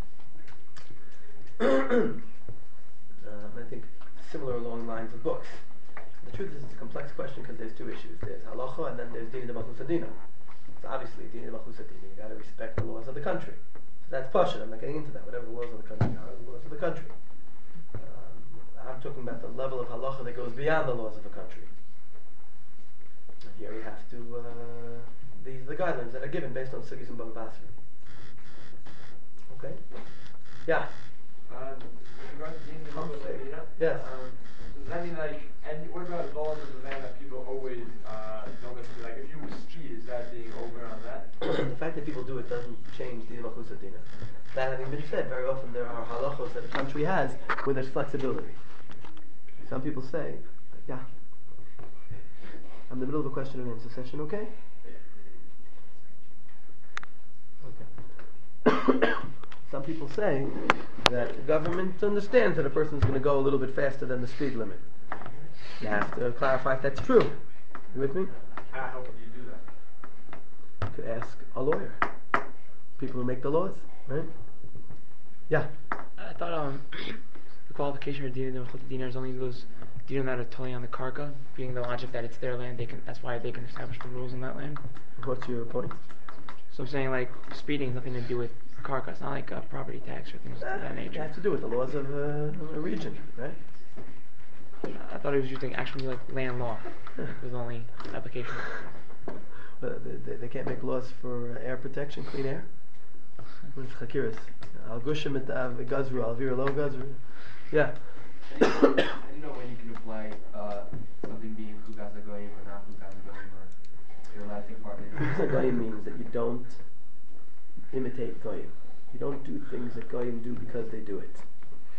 it. I think similar along lines of books. The truth is it's a complex question because there's two issues. There's halacha and then there's dina de malchus adina. So obviously dina de malchus adina, you got to respect the laws of the country. So that's pashut. I'm not getting into that. Whatever the laws of the country are, the laws of the country. I'm talking about the level of halacha that goes beyond the laws of a country. And here we have to, these are the guidelines that are given based on sugis and bava basra. Okay? Yeah? Yes. Does that mean and what about laws of the land that people always don't listen to? If you speed, is that being over on that? The fact that people do it doesn't change the malchus adina. That having been said, very often there are halachos that a country has where there's flexibility. Some people say, yeah, I'm in the middle of a question and answer session, okay? Okay. Some people say that the government understands that a person's going to go a little bit faster than the speed limit. You have to clarify if that's true. You with me? How would you do that? You could ask a lawyer. People who make the laws, right? Yeah. I thought the qualification for Dina de Dina is only those Dina that are totally on the karka, being the logic that it's their land. That's why they can establish the rules on that land. What's your point? So I'm saying speeding has nothing to do with karka. It's not like a property tax or things of that nature. It has to do with the laws of a region, right? I thought he was using actually land law. It was the only application. They can't make laws for air protection, clean air. It's chakiris. Al gushim et gazru, al vir lo gazru. Yeah. And you know when you can apply something being chukas hagoyim or not chukas hagoyim, or your lasting part. Chukas hagoyim means that you don't imitate goyim. You don't do things that Goyim do because they do it.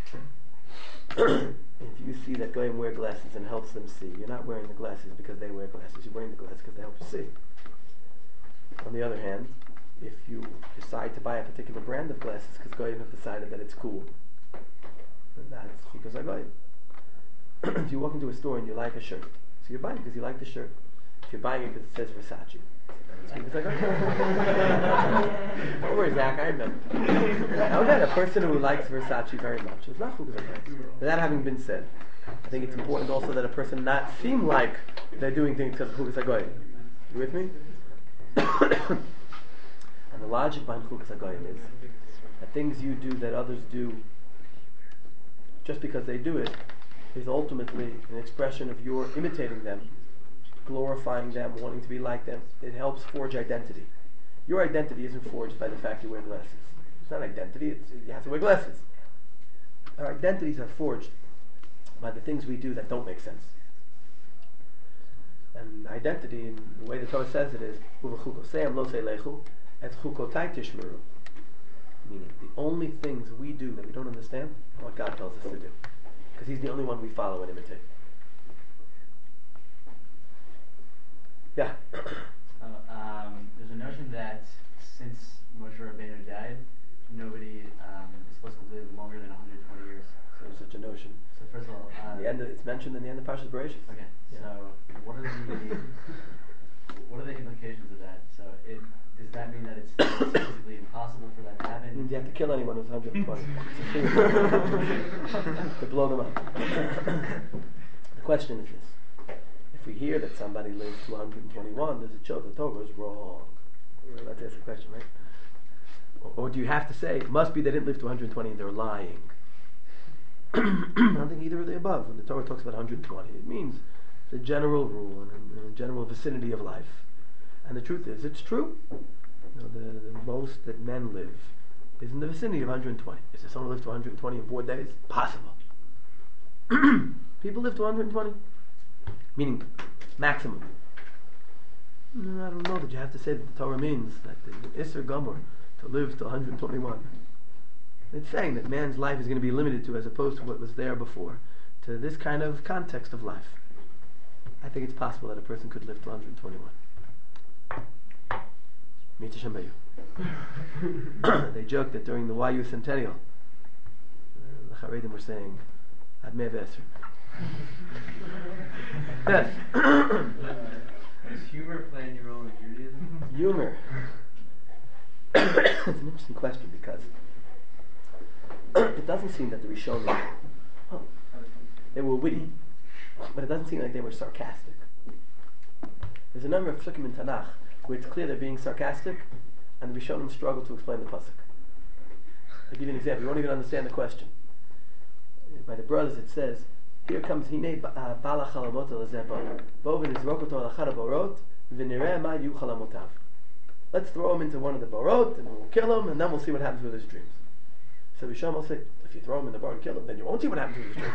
If you see that Goyim wear glasses and helps them see, you're not wearing the glasses because they wear glasses, you're wearing the glasses because they help you see. On the other hand, if you decide to buy a particular brand of glasses because Goyim have decided that it's cool, then that's because I Goyim. If you walk into a store and you like a shirt, so you're buying it because you like the shirt. If you're buying it because it says Versace, it's because I Goyim. Don't worry, Zach, I remember. Now again, a person who likes Versace very much is not because I Goyim. That having been said, I think it's important also that a person not seem like they're doing things because of Chukas HaGoyim. You with me? And the logic behind Chukas HaGoyim is that things you do that others do just because they do it is ultimately an expression of your imitating them, glorifying them, wanting to be like them. It helps forge identity. Your identity isn't forged by the fact you wear glasses. It's not identity, you have to wear glasses. Our identities are forged by the things we do that don't make sense. And identity, in the way the Torah says it, is meaning the only things we do that we don't understand are what God tells us to do, because He's the only one we follow and imitate. Yeah. There's a notion that since Moshe Rabbeinu died, nobody is supposed to live longer than 120 years. So there's such a notion. So first of all, it's mentioned in the end of Parshas Bereshis. Okay. Yeah. So what are the implications of that? So does that mean that it's physically impossible for that to happen? It means you have to kill anyone who's 120 to blow them up. The question is this: if we hear that somebody lives to 121, does it show the Torah is wrong? Let's ask the question, right? Or do you have to say it must be they didn't live to 120 and they're lying? I don't think either of the above. When the Torah talks about 120, it means the general rule and a general vicinity of life. And the truth is, it's true. The most that men live is in the vicinity of 120. Is there someone who lives to 120 in 4 days? Possible. People live to 120, meaning maximum. I don't know that you have to say that the Torah means that the Isser Gomor to live to 121. It's saying that man's life is going to be limited to, as opposed to what was there before, to this kind of context of life. I think it's possible that a person could live to 121. They joked that during the YU centennial, the Charedim were saying, Ad Mea V'Esr. Yes. Does humor play any role in Judaism? Humor. It's an interesting question because it doesn't seem that the Rishonim, they were witty, but it doesn't seem like they were sarcastic. There's a number of psukim in Tanakh where it's clear they're being sarcastic, and the Rishonim struggle to explain the pasuk. I'll give you an example. You won't even understand the question. By the brothers it says, here comes Hinei Bala Chalamot Elazeba, Bovin is Rokoto Alachara Borot, V'nireh Ma Yu Chalamotav. Let's throw him into one of the Borot, and we'll kill him, and then we'll see what happens with his dreams. So Rishon will say, if you throw him in the bar and kill him, then you won't see what happens with his dreams.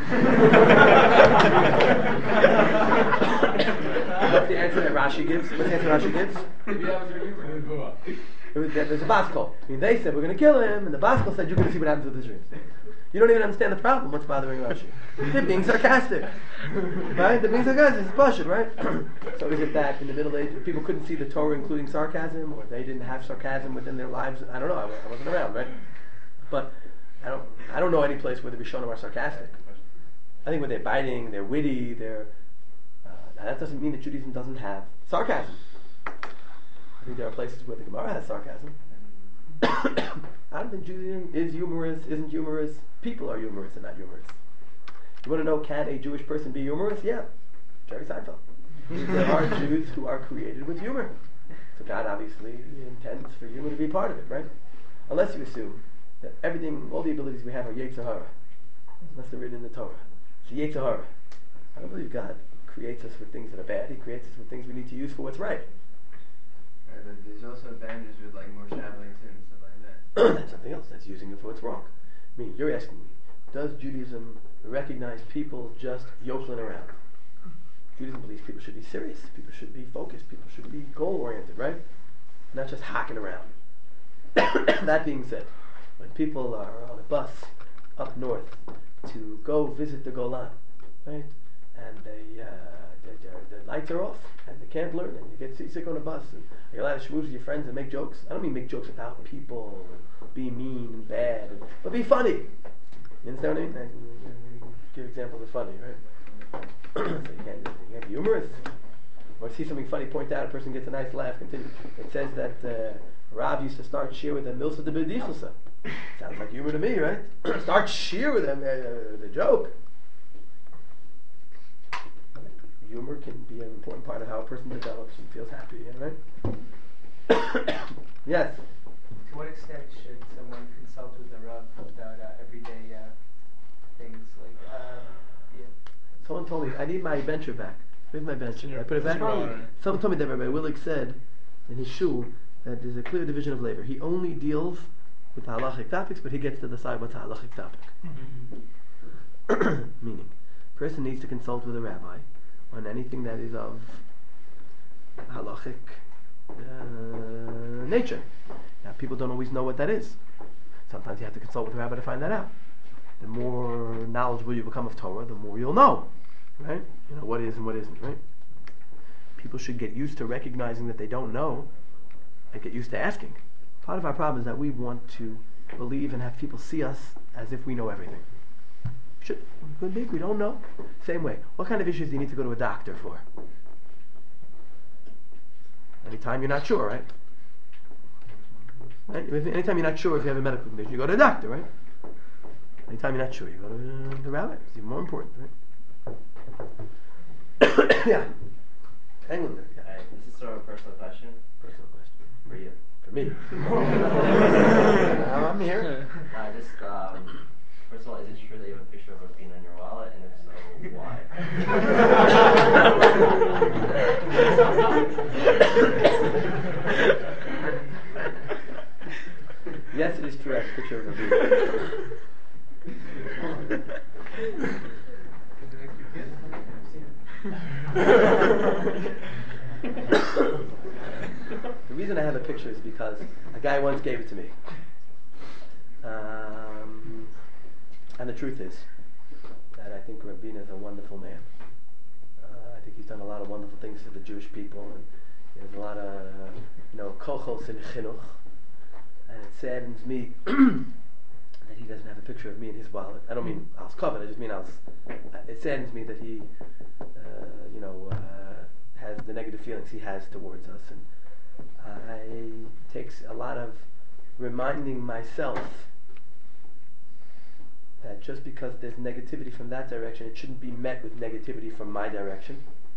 What's the answer that Rashi gives? What's the answer Rashi gives? There's a Baskol. I mean, they said, we're going to kill him, and the Baskol said, you're going to see what happens with his dreams. You don't even understand the problem. What's bothering Rashi? They're being sarcastic. Right? They're being sarcastic. It's bullshit, right? So is it that in the Middle Ages, people couldn't see the Torah including sarcasm, or they didn't have sarcasm within their lives? I don't know. I wasn't around, right? But I don't know any place where the Rishonim are sarcastic. I think when they're biting, they're witty, now that doesn't mean that Judaism doesn't have sarcasm. I think there are places where the Gemara has sarcasm. I don't think Judaism is humorous, isn't humorous. People are humorous and not humorous. You want to know, can a Jewish person be humorous? Yeah. Jerry Seinfeld. There are Jews who are created with humor. So God obviously intends for humor to be part of it, right? Unless you assume that everything, all the abilities we have are Yetzer Hara. Unless they're written in the Torah. It's Yetzer Hara. I don't believe God creates us with things that are bad. He creates us with things we need to use for what's right. Right, but there's also advantages with like more shabbling too and stuff like that. That's something else. That's using it for what's wrong. I mean, you're asking me, does Judaism recognize people just yokeling around? Judaism believes people should be serious. People should be focused. People should be goal-oriented, right? Not just hacking around. That being said, when people are on a bus up north to go visit the Golan, right? And the lights are off and they can't learn, and you get seasick on a bus, and you're allowed to schmooze with your friends and make jokes. I don't mean make jokes about people and be mean and bad, but be funny. You understand what I mean? Give examples of funny, right? So you can't be humorous. Or see something funny, point out, a person gets a nice laugh, continue. It says that Rav used to start shir with a milsa de bedichusa. Sounds like humor to me, right? Start shir with the joke. Humor can be an important part of how a person develops and feels happy, right? Yes? To what extent should someone consult with the Rav about everyday things like, Someone told me, I need my bencher back. Where's my bencher? I put it back. Someone told me that Rabbi Willig said in his shul that there's a clear division of labor. He only deals with halachic topics, but he gets to decide what's a halachic topic. Meaning, a person needs to consult with a rabbi on anything that is of halachic nature. Now, people don't always know what that is. Sometimes you have to consult with a rabbi to find that out. The more knowledgeable you become of Torah, the more you'll know, right? You know what is and what isn't, right? People should get used to recognizing that they don't know and get used to asking. Part of our problem is that we want to believe and have people see us as if we know everything. Could be, we don't know. Same way. What kind of issues do you need to go to a doctor for? Anytime you're not sure, right? Anytime you're not sure if you have a medical condition, you go to a doctor, right? Anytime you're not sure, you go to the rabbi. It's even more important, right? Yeah. Hang on there. Yeah. This is sort of a personal question. Personal question. For you. For me. I'm here. Just, first of all, is it true that you have a picture of Rabina in your wallet? And if so, why? Yes, it is true. I have a picture of Rabina. The reason I have a picture is because a guy once gave it to me. And the truth is that I think Rabina is a wonderful man. I think he's done a lot of wonderful things for the Jewish people, and there's a lot of kochos in chinuch. And it saddens me that he doesn't have a picture of me in his wallet. I don't mean Al's covered. I just mean Al's. It saddens me that he, has the negative feelings he has towards us, and it takes a lot of reminding myself that just because there's negativity from that direction, it shouldn't be met with negativity from my direction.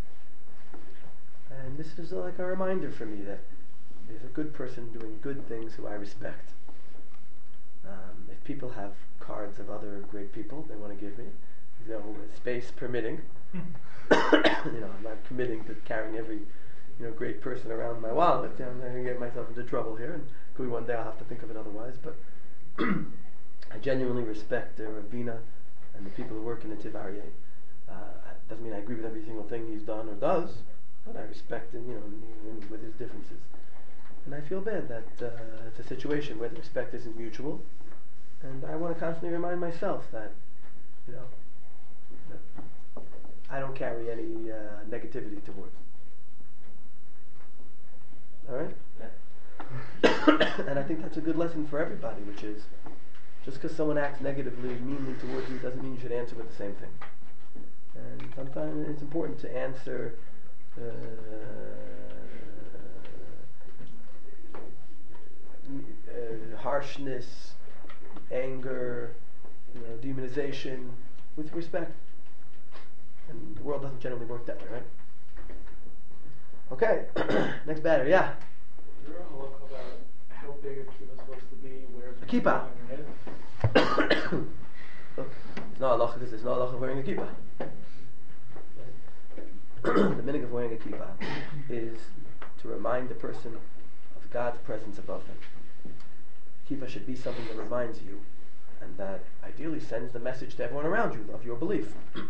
And this is like a reminder for me that there's a good person doing good things who I respect. If people have cards of other great people they want to give me, space permitting, I'm not committing to carrying every great person around my wallet. I'm going to get myself into trouble here, and maybe one day I'll have to think of it otherwise. But I genuinely respect Ravina and the people who work in the Tiv Aryeh. Doesn't mean I agree with every single thing he's done or does, but I respect him, with his differences. And I feel bad that it's a situation where the respect isn't mutual, and I want to constantly remind myself that, that I don't carry any negativity towards. All right? Yeah. And I think that's a good lesson for everybody, which is just because someone acts negatively, meanly towards you, doesn't mean you should answer with the same thing. And sometimes it's important to answer harshness, anger, demonization with respect. And the world doesn't generally work that way, right? Okay, next batter, yeah. Is there a halakha about how big a kippah is supposed to be? Where it's a kippah. Look, there's no halacha because there's no halacha of wearing a kippah. The meaning of wearing a kippah is to remind the person of God's presence above them. Kippah should be something that reminds you, and that ideally sends the message to everyone around you of your belief.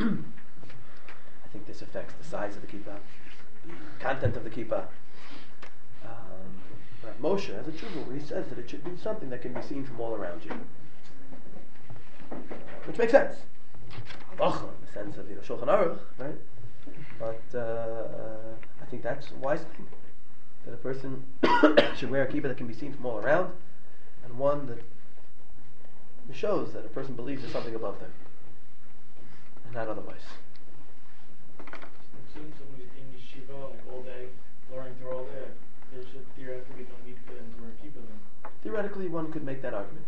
I think this affects the size of the kippah, the content of the kippah. Moshe has a tshuva where he says that it should be something that can be seen from all around you, which makes sense. Halacha, in the sense of Shulchan Aruch, right? But I think that's a wise thing, that a person should wear a kippah that can be seen from all around, and one that shows that a person believes there's something above them, and not otherwise. Someone who's in yeshiva like all day, learning through all day, there should theoretically be no need for them to wear kippah then. Theoretically, one could make that argument.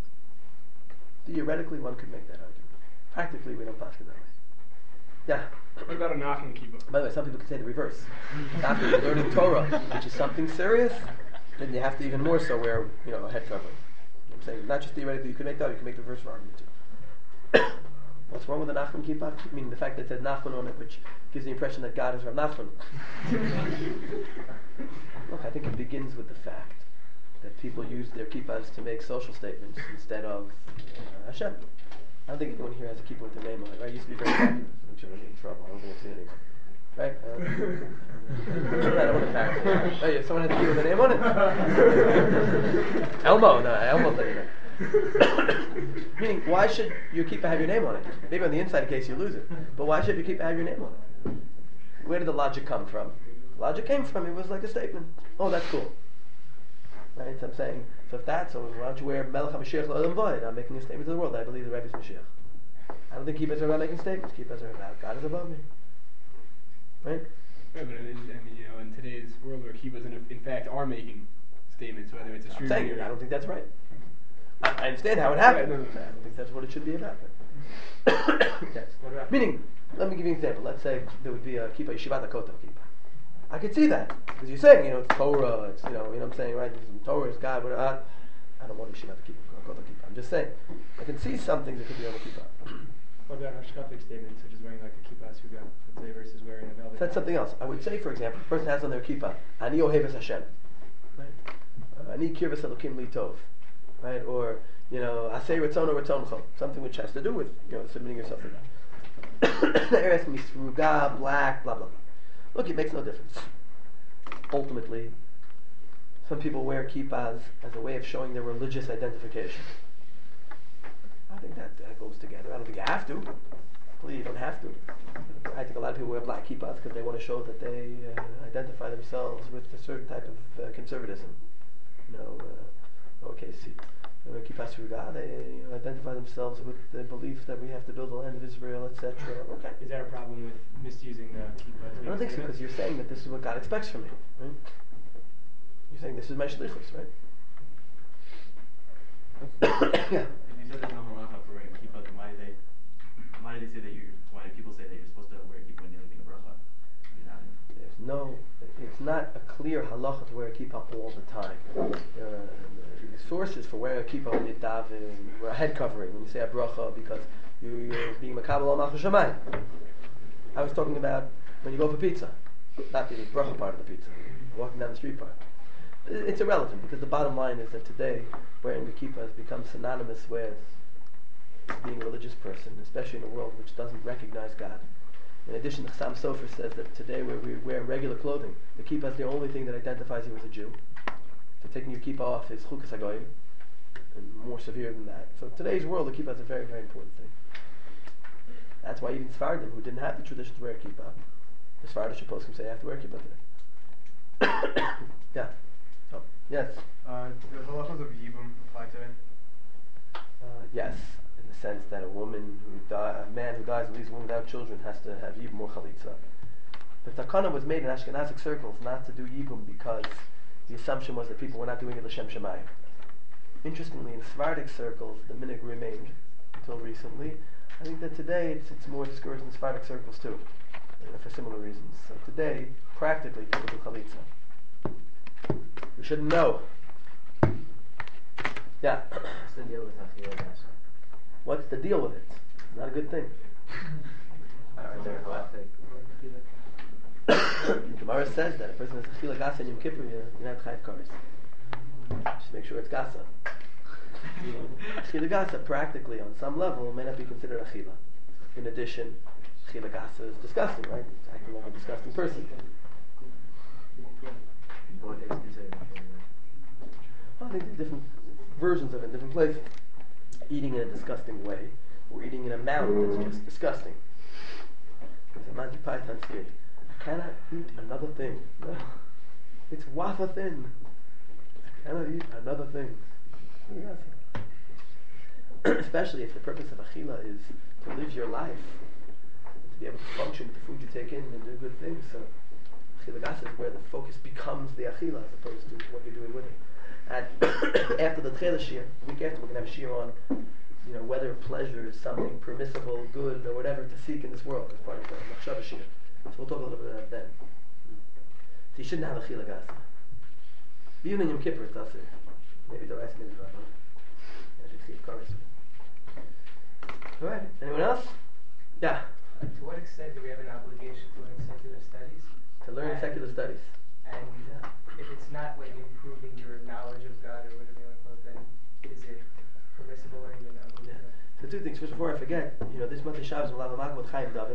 Practically, we don't pass it that way. Yeah. What about a Nachman kippah? By the way, some people could say the reverse. After you're learning Torah, which is something serious, then you have to even more so wear, a head covering. I'm saying not just theoretically you can make that, you can make the reverse argument too. What's wrong with the Nachman kippah? I mean, the fact that it says Nachman on it, which gives the impression that God is Rav Nachman. Look, I think it begins with the fact that people use their kippahs to make social statements instead of Hashem. I don't think anyone here has a kippah with their name on it, right? It used to be very popular. I'm sure I'm in trouble. I don't think I've seen it anymore. Right? I don't want to embarrass you. Oh, yeah, someone has a kippah with their name on it? Elmo doesn't know. Meaning, why should your kippah have your name on it? Maybe on the inside in case you lose it. But why should your kippah have your name on it? Where did the logic come from? The logic came from, it was like a statement. Oh, that's cool. Right? So I'm saying, so if that's, so why don't you wear Melech HaMashiach L'Olam V'Oed? I'm making a statement to the world. I believe the Rebbe is Mashiach. I don't think kippahs are about making statements. Kippahs are about God is above me. Right? Right, but in today's world where kippahs in fact are making statements, whether it's a true. I'm saying I don't think that's right. I understand how it happened. I don't think that's what it should be about. Yes. Meaning, let me give you an example. Let's say there would be a kippah, Yeshivat HaKotel kippah. I could see that because you're saying, it's Torah. It's you know what I'm saying, right? Torah is God. But I don't want Yeshivat HaKotel kippah. I'm just saying, I can see some things that could be on the kippah. What about hashkafic statements, such as wearing like a kippah suga, let's say, versus wearing a velvet? That's something else. I would say, for example, a person has on their kippah, Ani Oheves Hashem, right? Ani Kirvas Elokim Li Tov, right? Or Asei Ratzon or Ratzoncho, something which has to do with submitting yourself to God. They're asking me Sruga, black, blah blah blah. Look, it makes no difference. Ultimately, some people wear kippahs as a way of showing their religious identification. I think that goes together. I don't think you have to. Hopefully you don't have to. I think a lot of people wear black kippahs because they want to show that they identify themselves with a certain type of conservatism. Lowercase c. They wear kippah sruga. They identify themselves with the belief that we have to build the land of Israel, etc. Okay. Is there a problem with misusing the kippah? I don't think so, because you're saying that this is what God expects from me, right? You're saying this is my shlichus, right? Yeah. If you said there's no halacha for wearing kippah, then why do people say that you're supposed to wear kippah when you're leaving a bracha? It's not a clear halacha to wear a kippah all the time. The sources for wearing a kippah when you daven, or a head covering when you say a bracha, because you're being makabel al malchus shamayim. I was talking about when you go for pizza, not the bracha part of the pizza, walking down the street part. It's irrelevant, because the bottom line is that today wearing the kippah has become synonymous with being a religious person, especially in a world which doesn't recognize God. In addition, the Chassam Sofer says that today where we wear regular clothing, the kippah is the only thing that identifies you as a Jew. So taking your kippah off is chukas hagoyim, and more severe than that. So in today's world, the kippah is a very, very important thing. That's why even Sephardim, who didn't have the tradition to wear a kippah, the Sephardim supposed to say, I have to wear a kippah today. Yeah. Oh, yes. Do the halachas of Yibum apply today? Yes, in the sense that a man who dies and leaves a woman without children has to have Yibum or Chalitza. But Takana was made in Ashkenazic circles not to do Yibum because the assumption was that people were not doing it L'Shem Shemayim. Interestingly, in Sephardic circles, the minhag remained until recently. I think that today it's more discouraged in Sephardic circles too, for similar reasons. So today, practically, people do Chalitza. We shouldn't know. Yeah. What's the deal with Achila Gasa? What's the deal with it? It's not a good thing. Gemara says that a person has Achila Gasa in Yom Kippur, you have Chayav Kares. Just make sure it's Gasa. Achila Gasa, practically, on some level, may not be considered Achila. In addition, Achila Gasa is disgusting, right? It's acting like a disgusting person. different versions of it in different places. Eating in a disgusting way, or eating in an amount that's just disgusting. Because the Monty Python theory, I cannot eat another thing. No. It's wafer thin. I cannot eat another thing. Yes. Especially if the purpose of Achila is to live your life, to be able to function with the food you take in and do good things. So Achila Gasa is where the focus becomes the Achila as opposed to what you're doing with it. And after the Tchela Shir, the week after, we're going to have a Shir on, whether pleasure is something permissible, good, or whatever to seek in this world as part of the Machshava Shir. So we'll talk a little bit about that then. So you shouldn't have a Achila Gasa. Even in Yom Kippur, it's also maybe the rest, maybe the Rabban. As you see, of course. All right. Anyone else? Yeah. To what extent do we have an obligation to learn secular studies? To learn secular studies. And if it's not like improving your knowledge of God or whatever you want to call it, then is it permissible or even unbelievable? Yeah. So two things. First, before I forget, this month of Shabbos we'll have a Maggid Chaim David,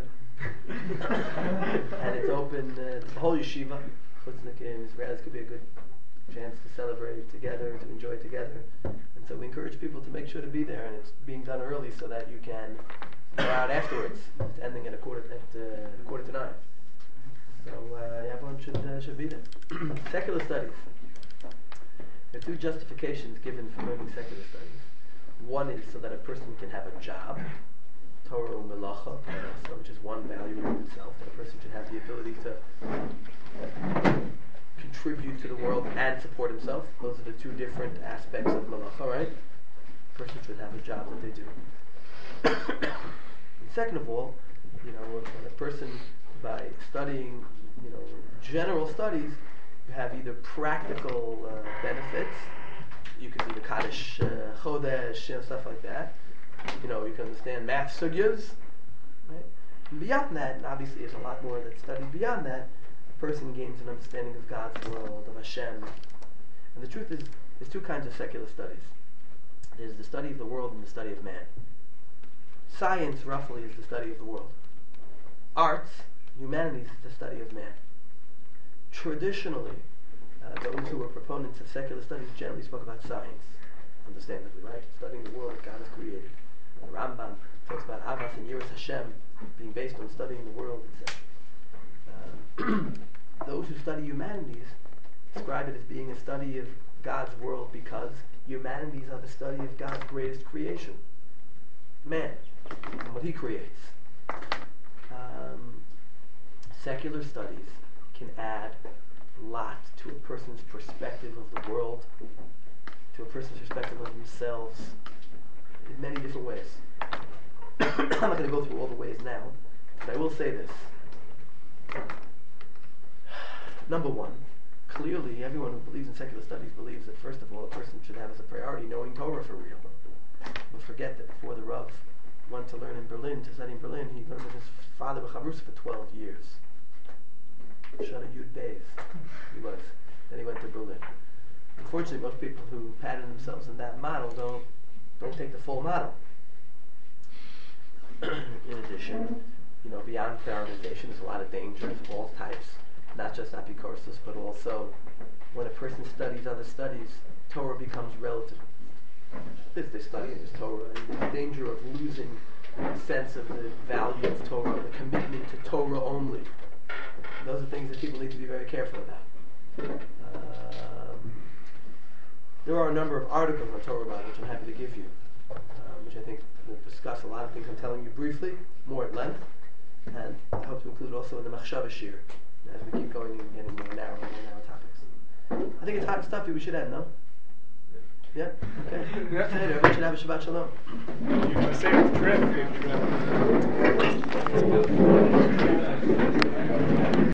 and it's open the whole yeshiva. This could be a good chance to celebrate together, to enjoy together, and so we encourage people to make sure to be there. And it's being done early so that you can go out afterwards. It's ending at 8:45. So everyone should be there. Secular studies. There are two justifications given for learning secular studies. One is so that a person can have a job, Torah or Melacha, which is one value in itself, that a person should have the ability to contribute to the world and support himself. Those are the two different aspects of Melacha, right? A person should have a job that they do. And second of all, when a person, by studying, general studies, you have either practical benefits. You can do the Kaddish, Chodesh, stuff like that. You can understand math sugyas, right? And beyond that, and obviously there's a lot more that's studied beyond that, a person gains an understanding of God's world, of Hashem. And the truth is, there's two kinds of secular studies. There's the study of the world and the study of man. Science, roughly, is the study of the world. Arts, humanities, is the study of man. Traditionally, those who are proponents of secular studies generally spoke about science, understandably, right? Studying the world God has created. The Rambam talks about Avas and Yiras Hashem being based on studying the world, etc. Those who study humanities describe it as being a study of God's world because humanities are the study of God's greatest creation, man, and what he creates. Secular studies can add a lot to a person's perspective of the world, to a person's perspective of themselves, in many different ways. I'm not going to go through all the ways now, but I will say this. Number one, clearly everyone who believes in secular studies believes that first of all a person should have as a priority knowing Torah for real. Don't forget that before the Rav went to learn in Berlin, to study in Berlin, he learned with his father B'Chavrusa for 12 years. Shana Yud Beis, he was. Then he went to Berlin. Unfortunately, most people who pattern themselves in that model don't take the full model. In addition, beyond prioritization, there's a lot of dangers of all types, not just apikorsus, but also when a person studies other studies, Torah becomes relative. If they study in this Torah, and the danger of losing a sense of the value of Torah, the commitment to Torah only. Those are things that people need to be very careful about. There are a number of articles on Torah about which I'm happy to give you, which I think will discuss a lot of things I'm telling you briefly, more at length, and I hope to include also in the Machshava Shir as we keep going and getting more narrow topics. I think it's hot stuff. We should end, no? Yeah? Okay. Everyone should have a Shabbat Shalom. You can say it's trip.